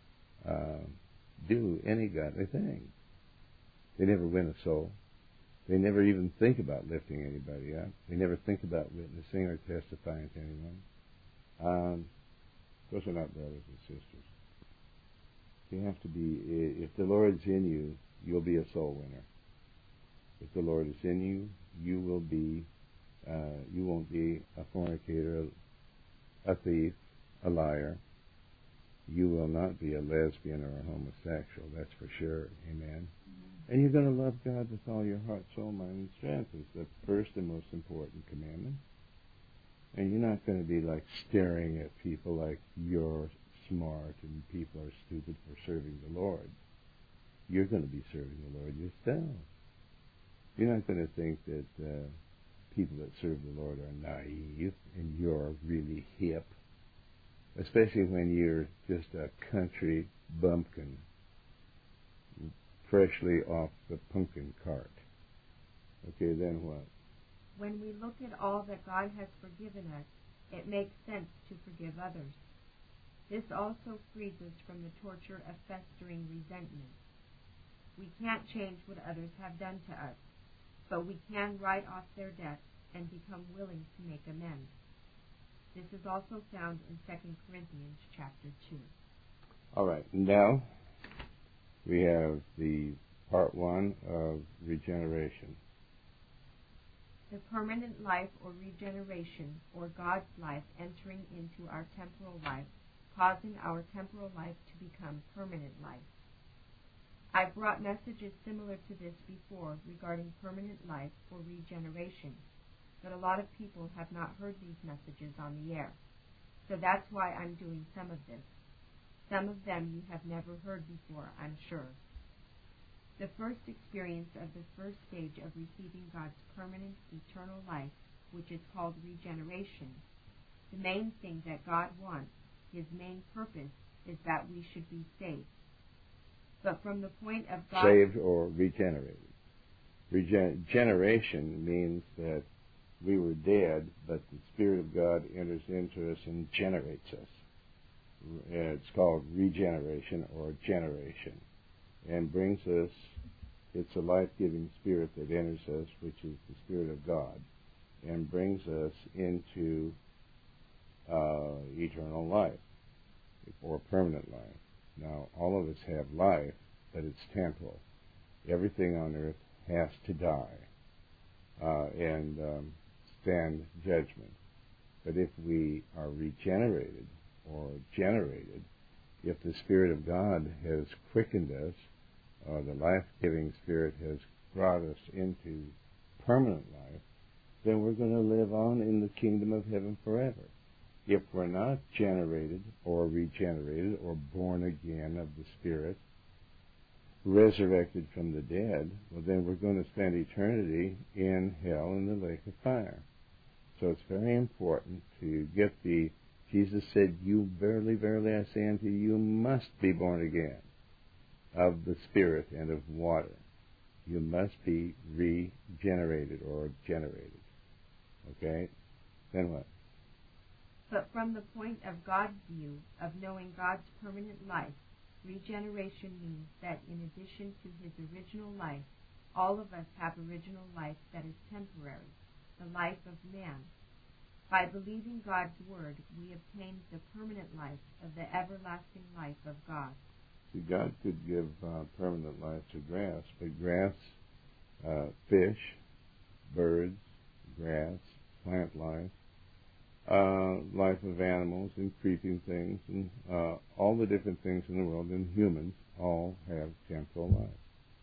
do any godly thing. They never win a soul. They never even think about lifting anybody up. They never think about witnessing or testifying to anyone. Those are not brothers and sisters. You have to be, if the Lord's in you, you'll be a soul winner. If the Lord is in you, you will be, you won't be a fornicator, a thief, a liar. You will not be a lesbian or a homosexual, that's for sure. Amen. And you're going to love God with all your heart, soul, mind, and strength. It's the first and most important commandment. And you're not going to be like staring at people like you're smart and people are stupid for serving the Lord. You're going to be serving the Lord yourself. You're not going to think that people that serve the Lord are naive and you're really hip, especially when you're just a country bumpkin freshly off the pumpkin cart. Okay, then what? When we look at all that God has forgiven us, it makes sense to forgive others. This also frees us from the torture of festering resentment. We can't change what others have done to us, but we can write off their debts and become willing to make amends. This is also found in 2 Corinthians chapter 2. All right, now we have the part 1 of regeneration. The permanent life or regeneration, or God's life entering into our temporal life, causing our temporal life to become permanent life. I've brought messages similar to this before regarding permanent life or regeneration, but a lot of people have not heard these messages on the air. So that's why I'm doing some of this. Some of them you have never heard before, I'm sure. The first experience of the first stage of receiving God's permanent, eternal life, which is called regeneration, the main thing that God wants, His main purpose, is that we should be saved. But from the point of God... Saved or regenerated. Regeneration means that we were dead, but the Spirit of God enters into us and generates us. It's called regeneration or generation, and brings us, it's a life-giving Spirit that enters us, which is the Spirit of God, and brings us into eternal life or permanent life. Now, all of us have life, but it's temporal. Everything on earth has to die and stand judgment. But if we are regenerated or generated, if the Spirit of God has quickened us, or the life-giving Spirit has brought us into permanent life, then we're going to live on in the kingdom of heaven forever. If we're not generated or regenerated or born again of the Spirit, resurrected from the dead, well, then we're going to spend eternity in hell in the lake of fire. So it's very important to get the... Jesus said, you verily, verily, I say unto you, you must be born again of the Spirit and of water. You must be regenerated or generated. Okay? Then what? But from the point of God's view of knowing God's permanent life, regeneration means that in addition to His original life, all of us have original life that is temporary, the life of man. By believing God's Word, we obtain the permanent life of the everlasting life of God. See, God could give permanent life to grass, but grass, fish, birds, grass, plant life, life of animals and creeping things, and all the different things in the world, and humans all have temporal life.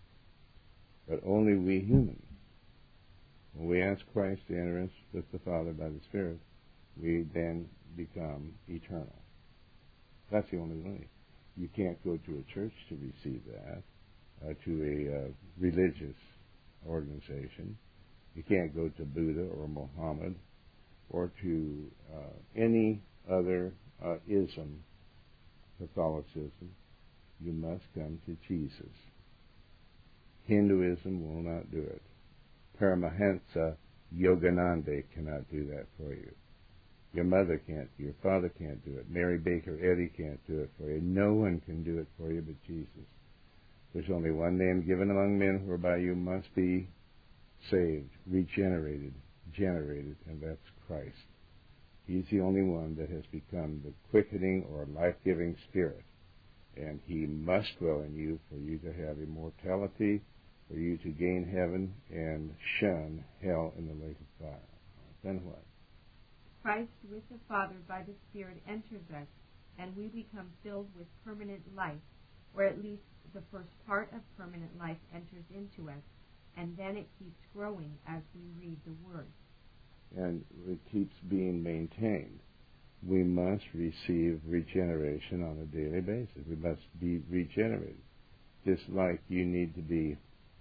But only we humans, when we ask Christ to enter us with the Father by the Spirit, we then become eternal. That's the only way. You can't go to a church to receive that, to a religious organization. You can't go to Buddha or Muhammad or to any other ism, Catholicism. You must come to Jesus. Hinduism will not do it. Paramahansa Yogananda cannot do that for you. Your mother can't, your father can't do it. Mary Baker Eddy can't do it for you. No one can do it for you but Jesus. There's only one name given among men whereby you must be saved, regenerated, generated, and that's Christ. He's the only one that has become the quickening or life-giving spirit. And he must dwell in you for you to have immortality, for you to gain heaven and shun hell in the lake of fire. Then what? Christ with the Father by the Spirit enters us, and we become filled with permanent life, or at least the first part of permanent life enters into us, and then it keeps growing as we read the Word. And it keeps being maintained. We must receive regeneration on a daily basis. We must be regenerated. Just like you need to be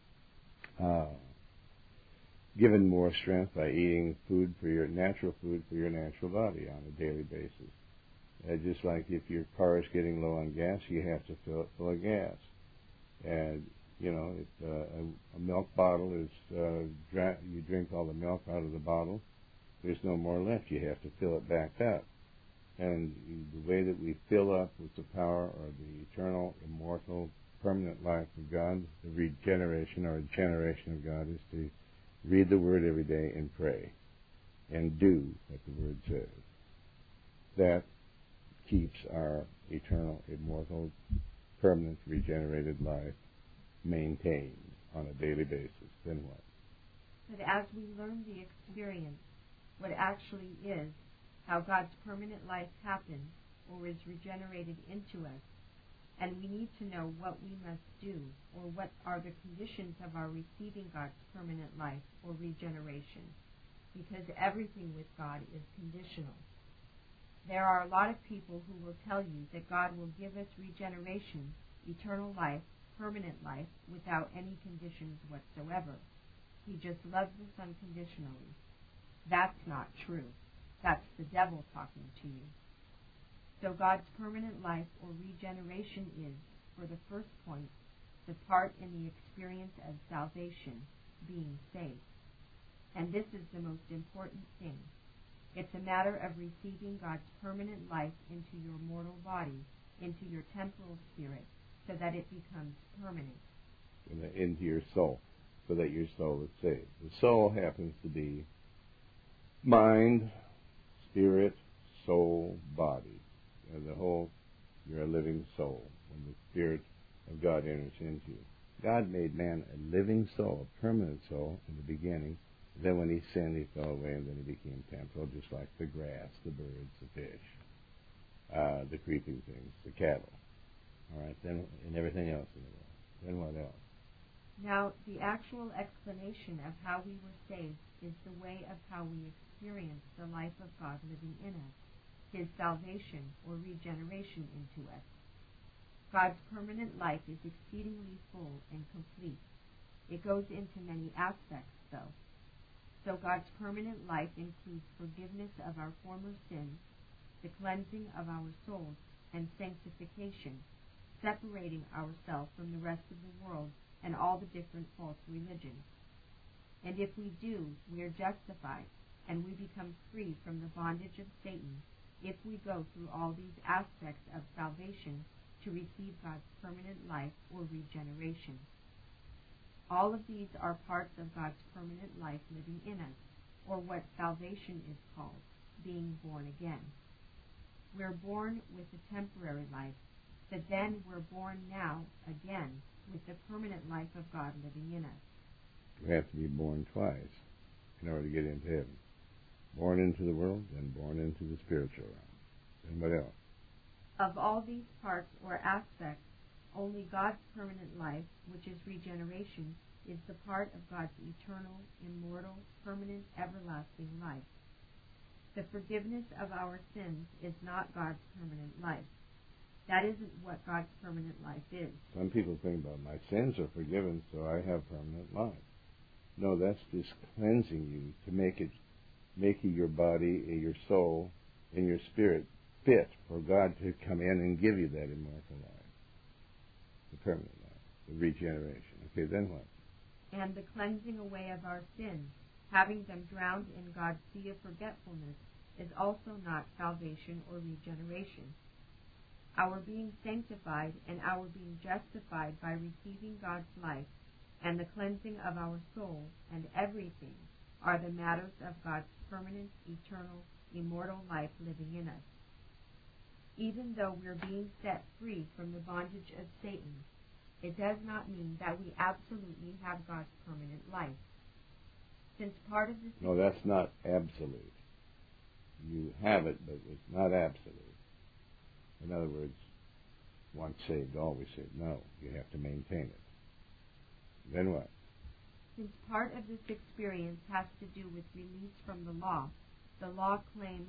given more strength by eating food for your natural body on a daily basis. Just like if your car is getting low on gas, you have to fill it full of gas. And if a milk bottle is you drink all the milk out of the bottle, there's no more left. You have to fill it back up. And the way that we fill up with the power of the eternal, immortal, permanent life of God, the regeneration or generation of God, is to read the Word every day and pray and do what the Word says. That keeps our eternal, immortal, permanent, regenerated life maintained on a daily basis. Then what? But as we learn the experience, what actually is, how God's permanent life happens or is regenerated into us, and we need to know what we must do or what are the conditions of our receiving God's permanent life or regeneration, because everything with God is conditional. There are a lot of people who will tell you that God will give us regeneration, eternal life, permanent life, without any conditions whatsoever. He just loves us unconditionally. That's not true. That's the devil talking to you. So God's permanent life or regeneration is, for the first point, the part in the experience of salvation, being saved. And this is the most important thing. It's a matter of receiving God's permanent life into your mortal body, into your temporal spirit, so that it becomes permanent. Into your soul, so that your soul is saved. The soul happens to be mind, spirit, soul, body. The whole, you're a living soul when the Spirit of God enters into you. God made man a living soul, a permanent soul in the beginning. Then when he sinned, he fell away, and then he became temporal, just like the grass, the birds, the fish, the creeping things, the cattle. All right, then, and everything else in the world. Then what else? Now, the actual explanation of how we were saved is the way of how we experience the life of God living in us, His salvation or regeneration into us. God's permanent life is exceedingly full and complete. It goes into many aspects, though. So God's permanent life includes forgiveness of our former sins, the cleansing of our souls, and sanctification, separating ourselves from the rest of the world and all the different false religions. And if we do, we are justified, and we become free from the bondage of Satan if we go through all these aspects of salvation to receive God's permanent life or regeneration. All of these are parts of God's permanent life living in us, or what salvation is called, being born again. We're born with a temporary life, but then we're born now again with the permanent life of God living in us. You have to be born twice in order to get into heaven. Born into the world, then born into the spiritual realm. And what else? Of all these parts or aspects, only God's permanent life, which is regeneration, is the part of God's eternal, immortal, permanent, everlasting life. The forgiveness of our sins is not God's permanent life. That isn't what God's permanent life is. Some people think about my sins are forgiven, so I have permanent life. No, that's just cleansing you to make it making your body, your soul, and your spirit fit for God to come in and give you that immortal life, the permanent life, the regeneration. Okay, then what? And the cleansing away of our sins, having them drowned in God's sea of forgetfulness, is also not salvation or regeneration. Our being sanctified and our being justified by receiving God's life and the cleansing of our soul and everything are the matters of God's permanent, eternal, immortal life living in us. Even though we're being set free from the bondage of Satan, it does not mean that we absolutely have God's permanent life. Since part of this... No, that's not absolute. You have it, but it's not absolute. In other words, once saved, always saved. No, you have to maintain it. Then what? Since part of this experience has to do with release from the law, the law's claim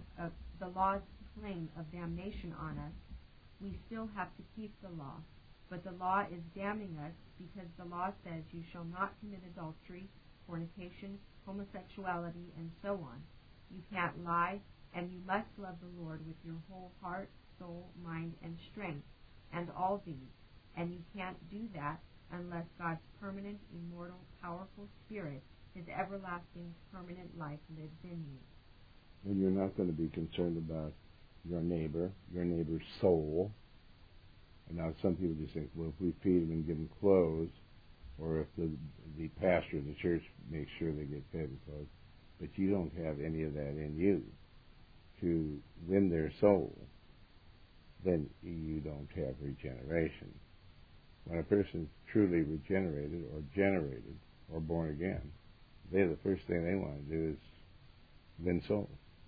of damnation on us, we still have to keep the law. But the law is damning us because the law says you shall not commit adultery, fornication, homosexuality, and so on. You can't lie, and you must love the Lord with your whole heart, soul, mind, and strength, and all these. And you can't do that unless God's permanent, immortal, powerful Spirit, His everlasting, permanent life lives in you. And you're not going to be concerned about your neighbor's soul. And now some people just think, well, if we feed them and give them clothes, or if the pastor of the church makes sure they get fed and clothes, but you don't have any of that in you to win their soul, then you don't have regeneration. When a person is truly regenerated or generated or born again, the first thing they want to do is win souls.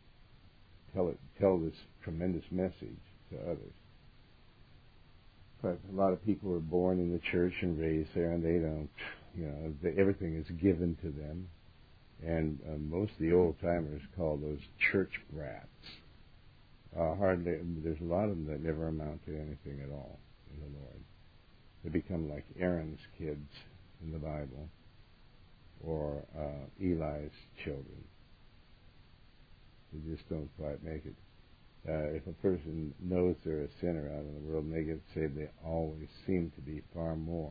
Tell this tremendous message to others. But a lot of people are born in the church and raised there, and they don't, everything is given to them. And most of the old-timers call those church brats. There's a lot of them that never amount to anything at all in the Lord. They become like Aaron's kids in the Bible, or Eli's children. They just don't quite make it. If a person knows they're a sinner out in the world and they get saved, they always seem to be far more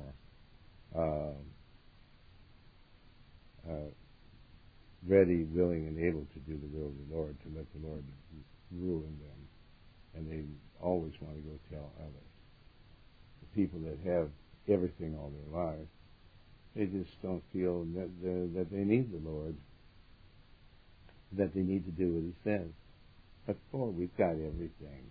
ready, willing, and able to do the will of the Lord, to let the Lord rule in them. And they always want to go tell others. The people that have everything all their life, they just don't feel that they need the Lord, that they need to do what He says. But boy, we've got everything.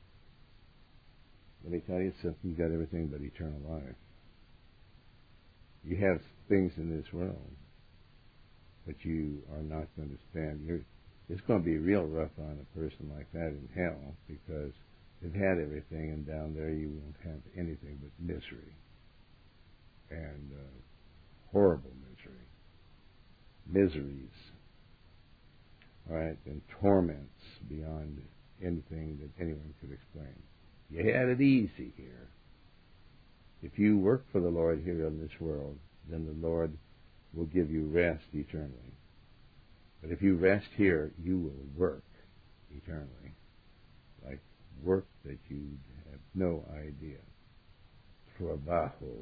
Let me tell you something, you've got everything but eternal life. You have things in this world, but you are not going to stand. It's going to be real rough on a person like that in hell, because they've had everything, and down there you won't have anything but misery. And horrible miseries. All right, and torments beyond anything that anyone could explain. You had it easy here. If you work for the Lord here in this world, then the Lord will give you rest eternally. But if you rest here, you will work eternally. Like work that you have no idea. Trabajo.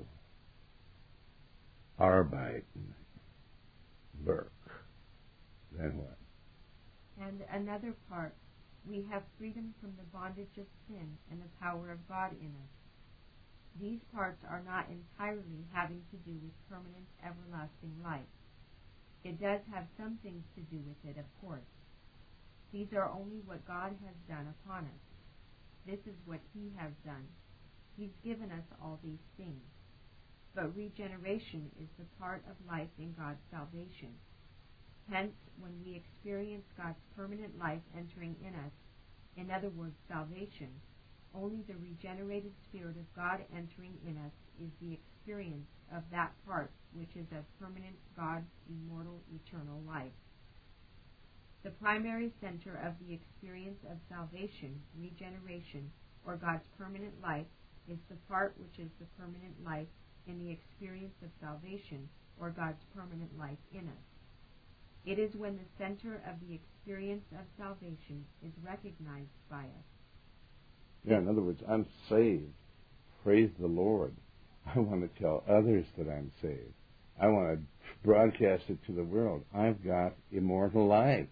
Arbeiten. Work. Then what? And another part, we have freedom from the bondage of sin and the power of God in us. These parts are not entirely having to do with permanent, everlasting life. It does have some things to do with it, of course. These are only what God has done upon us. This is what He has done. He's given us all these things. But regeneration is the part of life in God's salvation. Hence, when we experience God's permanent life entering in us, in other words, salvation, only the regenerated Spirit of God entering in us is the experience of that part which is of permanent God's immortal, eternal life. The primary center of the experience of salvation, regeneration, or God's permanent life is the part which is the permanent life in the experience of salvation, or God's permanent life in us. It is when the center of the experience of salvation is recognized by us. Yeah, in other words, I'm saved. Praise the Lord. I want to tell others that I'm saved. I want to broadcast it to the world. I've got immortal life.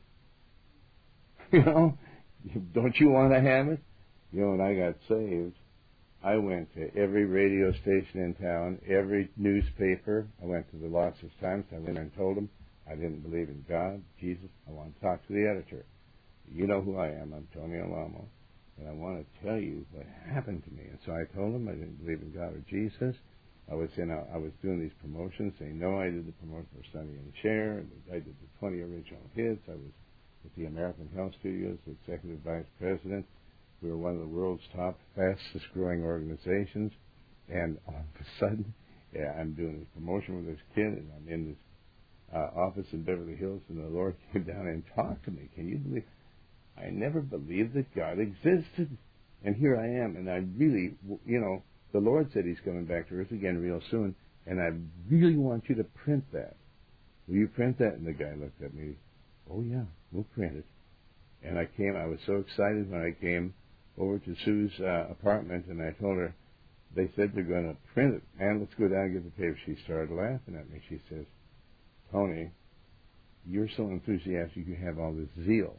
Don't you want to have it? When I got saved, I went to every radio station in town, every newspaper. I went to the Los Angeles Times. I went and told them I didn't believe in God, Jesus. I want to talk to the editor. You know who I am. I'm Tony Alamo. And I want to tell you what happened to me. And so I told them I didn't believe in God or Jesus. I was doing these promotions, saying, no, I did the promotion for Sonny and Cher. I did the 20 original hits. I was with the American Health Studios, the executive vice president. We were one of the world's top, fastest growing organizations. And all of a sudden, I'm doing this promotion with this kid, and I'm in this office in Beverly Hills, and the Lord came down and talked to me. Can you believe? I never believed that God existed. And here I am, and I really, the Lord said He's coming back to earth again real soon, and I really want you to print that. Will you print that? And the guy looked at me. Oh, yeah, we'll print it. And I was so excited when I came over to Sue's apartment, and I told her, they said they're going to print it. Man, let's go down and get the paper. She started laughing at me. She says, Tony, you're so enthusiastic, you have all this zeal.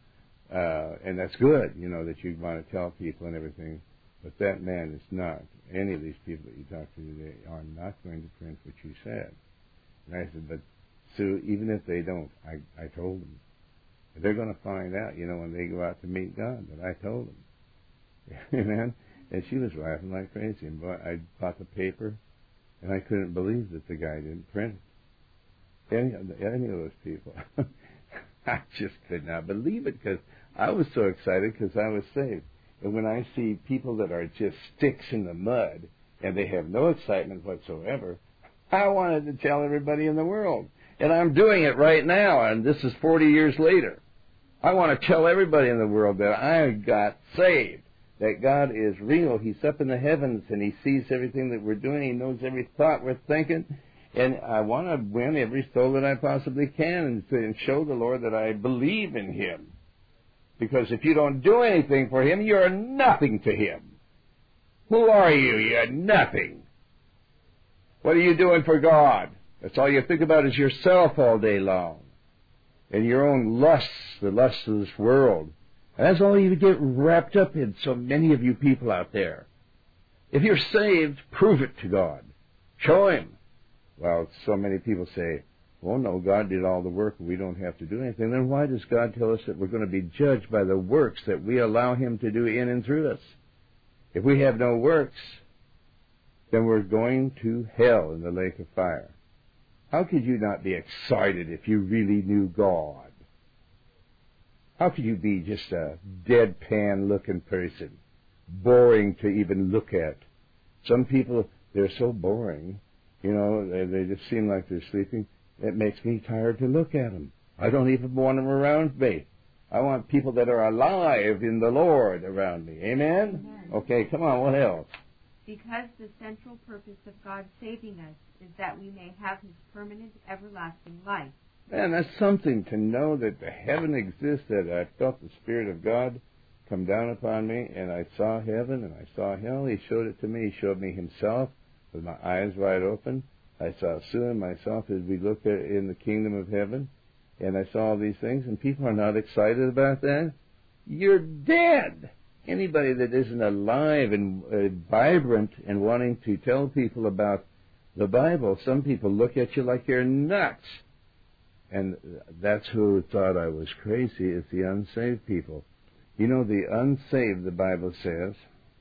And that's good, that you want to tell people and everything. But that man is not. Any of these people that you talk to today are not going to print what you said. And I said, but Sue, even if they don't, I told them. They're going to find out, when they go out to meet God, that I told them. Amen? And she was laughing like crazy. And boy, I bought the paper, and I couldn't believe that the guy didn't print it. Any of those people. I just could not believe it because I was so excited because I was saved. And when I see people that are just sticks in the mud and they have no excitement whatsoever, I wanted to tell everybody in the world. And I'm doing it right now, and this is 40 years later. I want to tell everybody in the world that I got saved, that God is real. He's up in the heavens, and He sees everything that we're doing. He knows every thought we're thinking. And I want to win every soul that I possibly can and show the Lord that I believe in Him. Because if you don't do anything for Him, you're nothing to Him. Who are you? You're nothing. What are you doing for God? That's all you think about is yourself all day long. And your own lusts, the lusts of this world. And that's all you get wrapped up in, so many of you people out there. If you're saved, prove it to God. Show Him. Well, so many people say, oh, no, God did all the work. We don't have to do anything. Then why does God tell us that we're going to be judged by the works that we allow Him to do in and through us? If we have no works, then we're going to hell in the lake of fire. How could you not be excited if you really knew God? How could you be just a deadpan-looking person, boring to even look at? Some people, they're so boring. They just seem like they're sleeping. It makes me tired to look at them. I don't even want them around me. I want people that are alive in the Lord around me. Amen? Amen. Okay, come on, what else? Because the central purpose of God saving us is that we may have His permanent, everlasting life. Man, that's something to know that the heaven exists, that I felt the Spirit of God come down upon me, and I saw heaven and I saw hell. He showed it to me. He showed me Himself with my eyes wide open. I saw Sue and myself as we looked at in the kingdom of heaven, and I saw all these things, and people are not excited about that. You're dead. Anybody that isn't alive and vibrant and wanting to tell people about the Bible, some people look at you like you're nuts. And that's who thought I was crazy, is the unsaved people. The unsaved, the Bible says,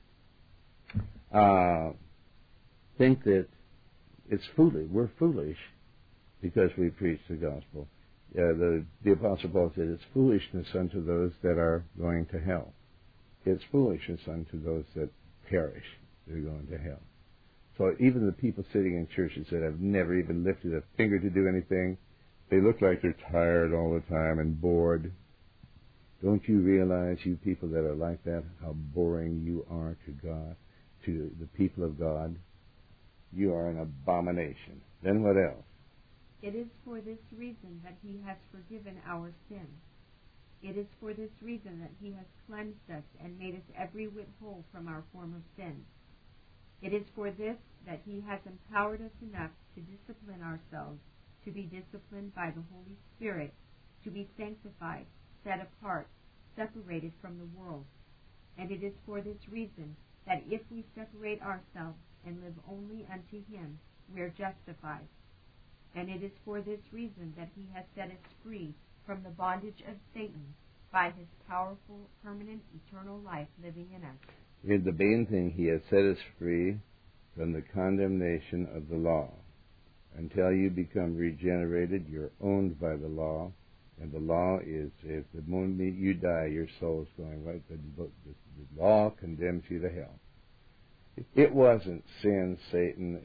think that it's foolish. We're foolish because we preach the gospel. The Apostle Paul said it's foolishness unto those that are going to hell. It's foolishness unto those that perish, that are going to hell. So even the people sitting in churches that have never even lifted a finger to do anything, they look like they're tired all the time and bored. Don't you realize, you people that are like that, how boring you are to God, to the people of God? You are an abomination. Then what else? It is for this reason that he has forgiven our sins. It is for this reason that he has cleansed us and made us every whit whole from our former sins. It is for this that he has empowered us enough to discipline ourselves, to be disciplined by the Holy Spirit, to be sanctified, set apart, separated from the world. And it is for this reason that if we separate ourselves and live only unto him, we are justified. And it is for this reason that he has set us free from the bondage of Satan by his powerful, permanent, eternal life living in us. The main thing, he has set us free from the condemnation of the law. Until you become regenerated, you're owned by the law, and the law is, if the moment you die, your soul is going right. The law condemns you to hell. It wasn't sin, Satan,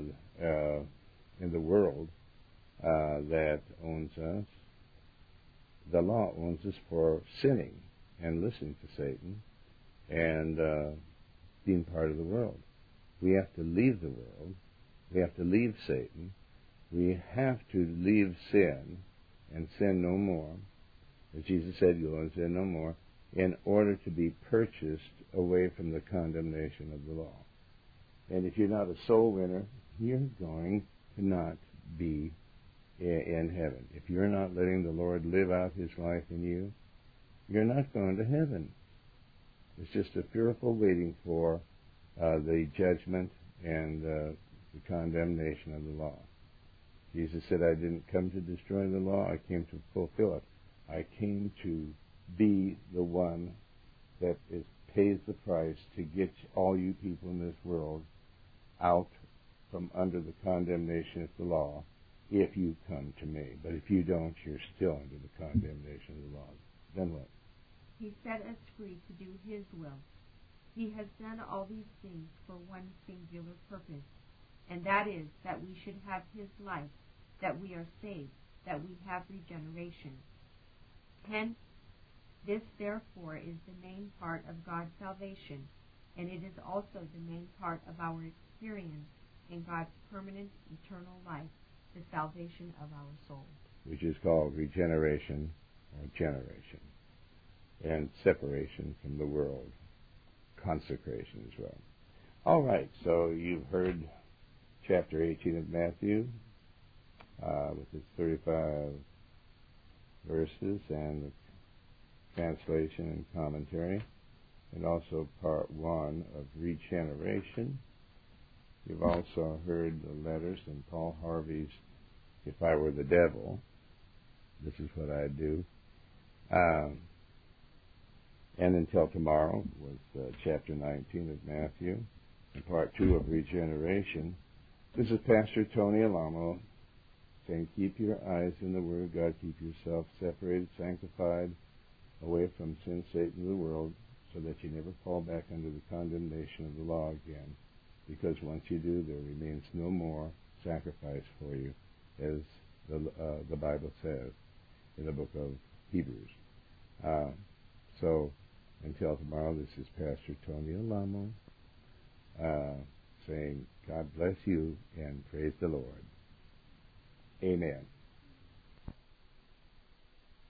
in the world that owns us. The law owns us for sinning and listening to Satan and being part of the world. We have to leave the world. We have to leave Satan. We have to leave sin and sin no more. As Jesus said, go and sin no more, in order to be purchased away from the condemnation of the law. And if you're not a soul winner, you're going to not be in heaven. If you're not letting the Lord live out his life in you, you're not going to heaven. It's just a fearful waiting for the judgment and the condemnation of the law. Jesus said, I didn't come to destroy the law, I came to fulfill it. I came to be the one that pays the price to get all you people in this world out from under the condemnation of the law, if you come to me. But if you don't, you're still under the condemnation of the law. Then what? He set us free to do his will. He has done all these things for one singular purpose, and that is that we should have his life, that we are saved, that we have regeneration. Hence, this therefore is the main part of God's salvation, and it is also the main part of our experience in God's permanent, eternal life, the salvation of our soul. Which is called regeneration or generation, and separation from the world, consecration as well. All right, so you've heard chapter 18 of Matthew with its 35 verses and the translation and commentary, and also part 1 of regeneration. You've also heard the letters in Paul Harvey's If I Were the Devil, this is what I'd do. And until tomorrow was chapter 19 of Matthew and part 2 of regeneration. This is Pastor Tony Alamo saying, keep your eyes in the Word of God, keep yourself separated, sanctified, away from sin, Satan, and the world, so that you never fall back under the condemnation of the law again. Because once you do, there remains no more sacrifice for you, as the Bible says in the book of Hebrews. So, until tomorrow, this is Pastor Tony Alamo saying, God bless you and praise the Lord. Amen.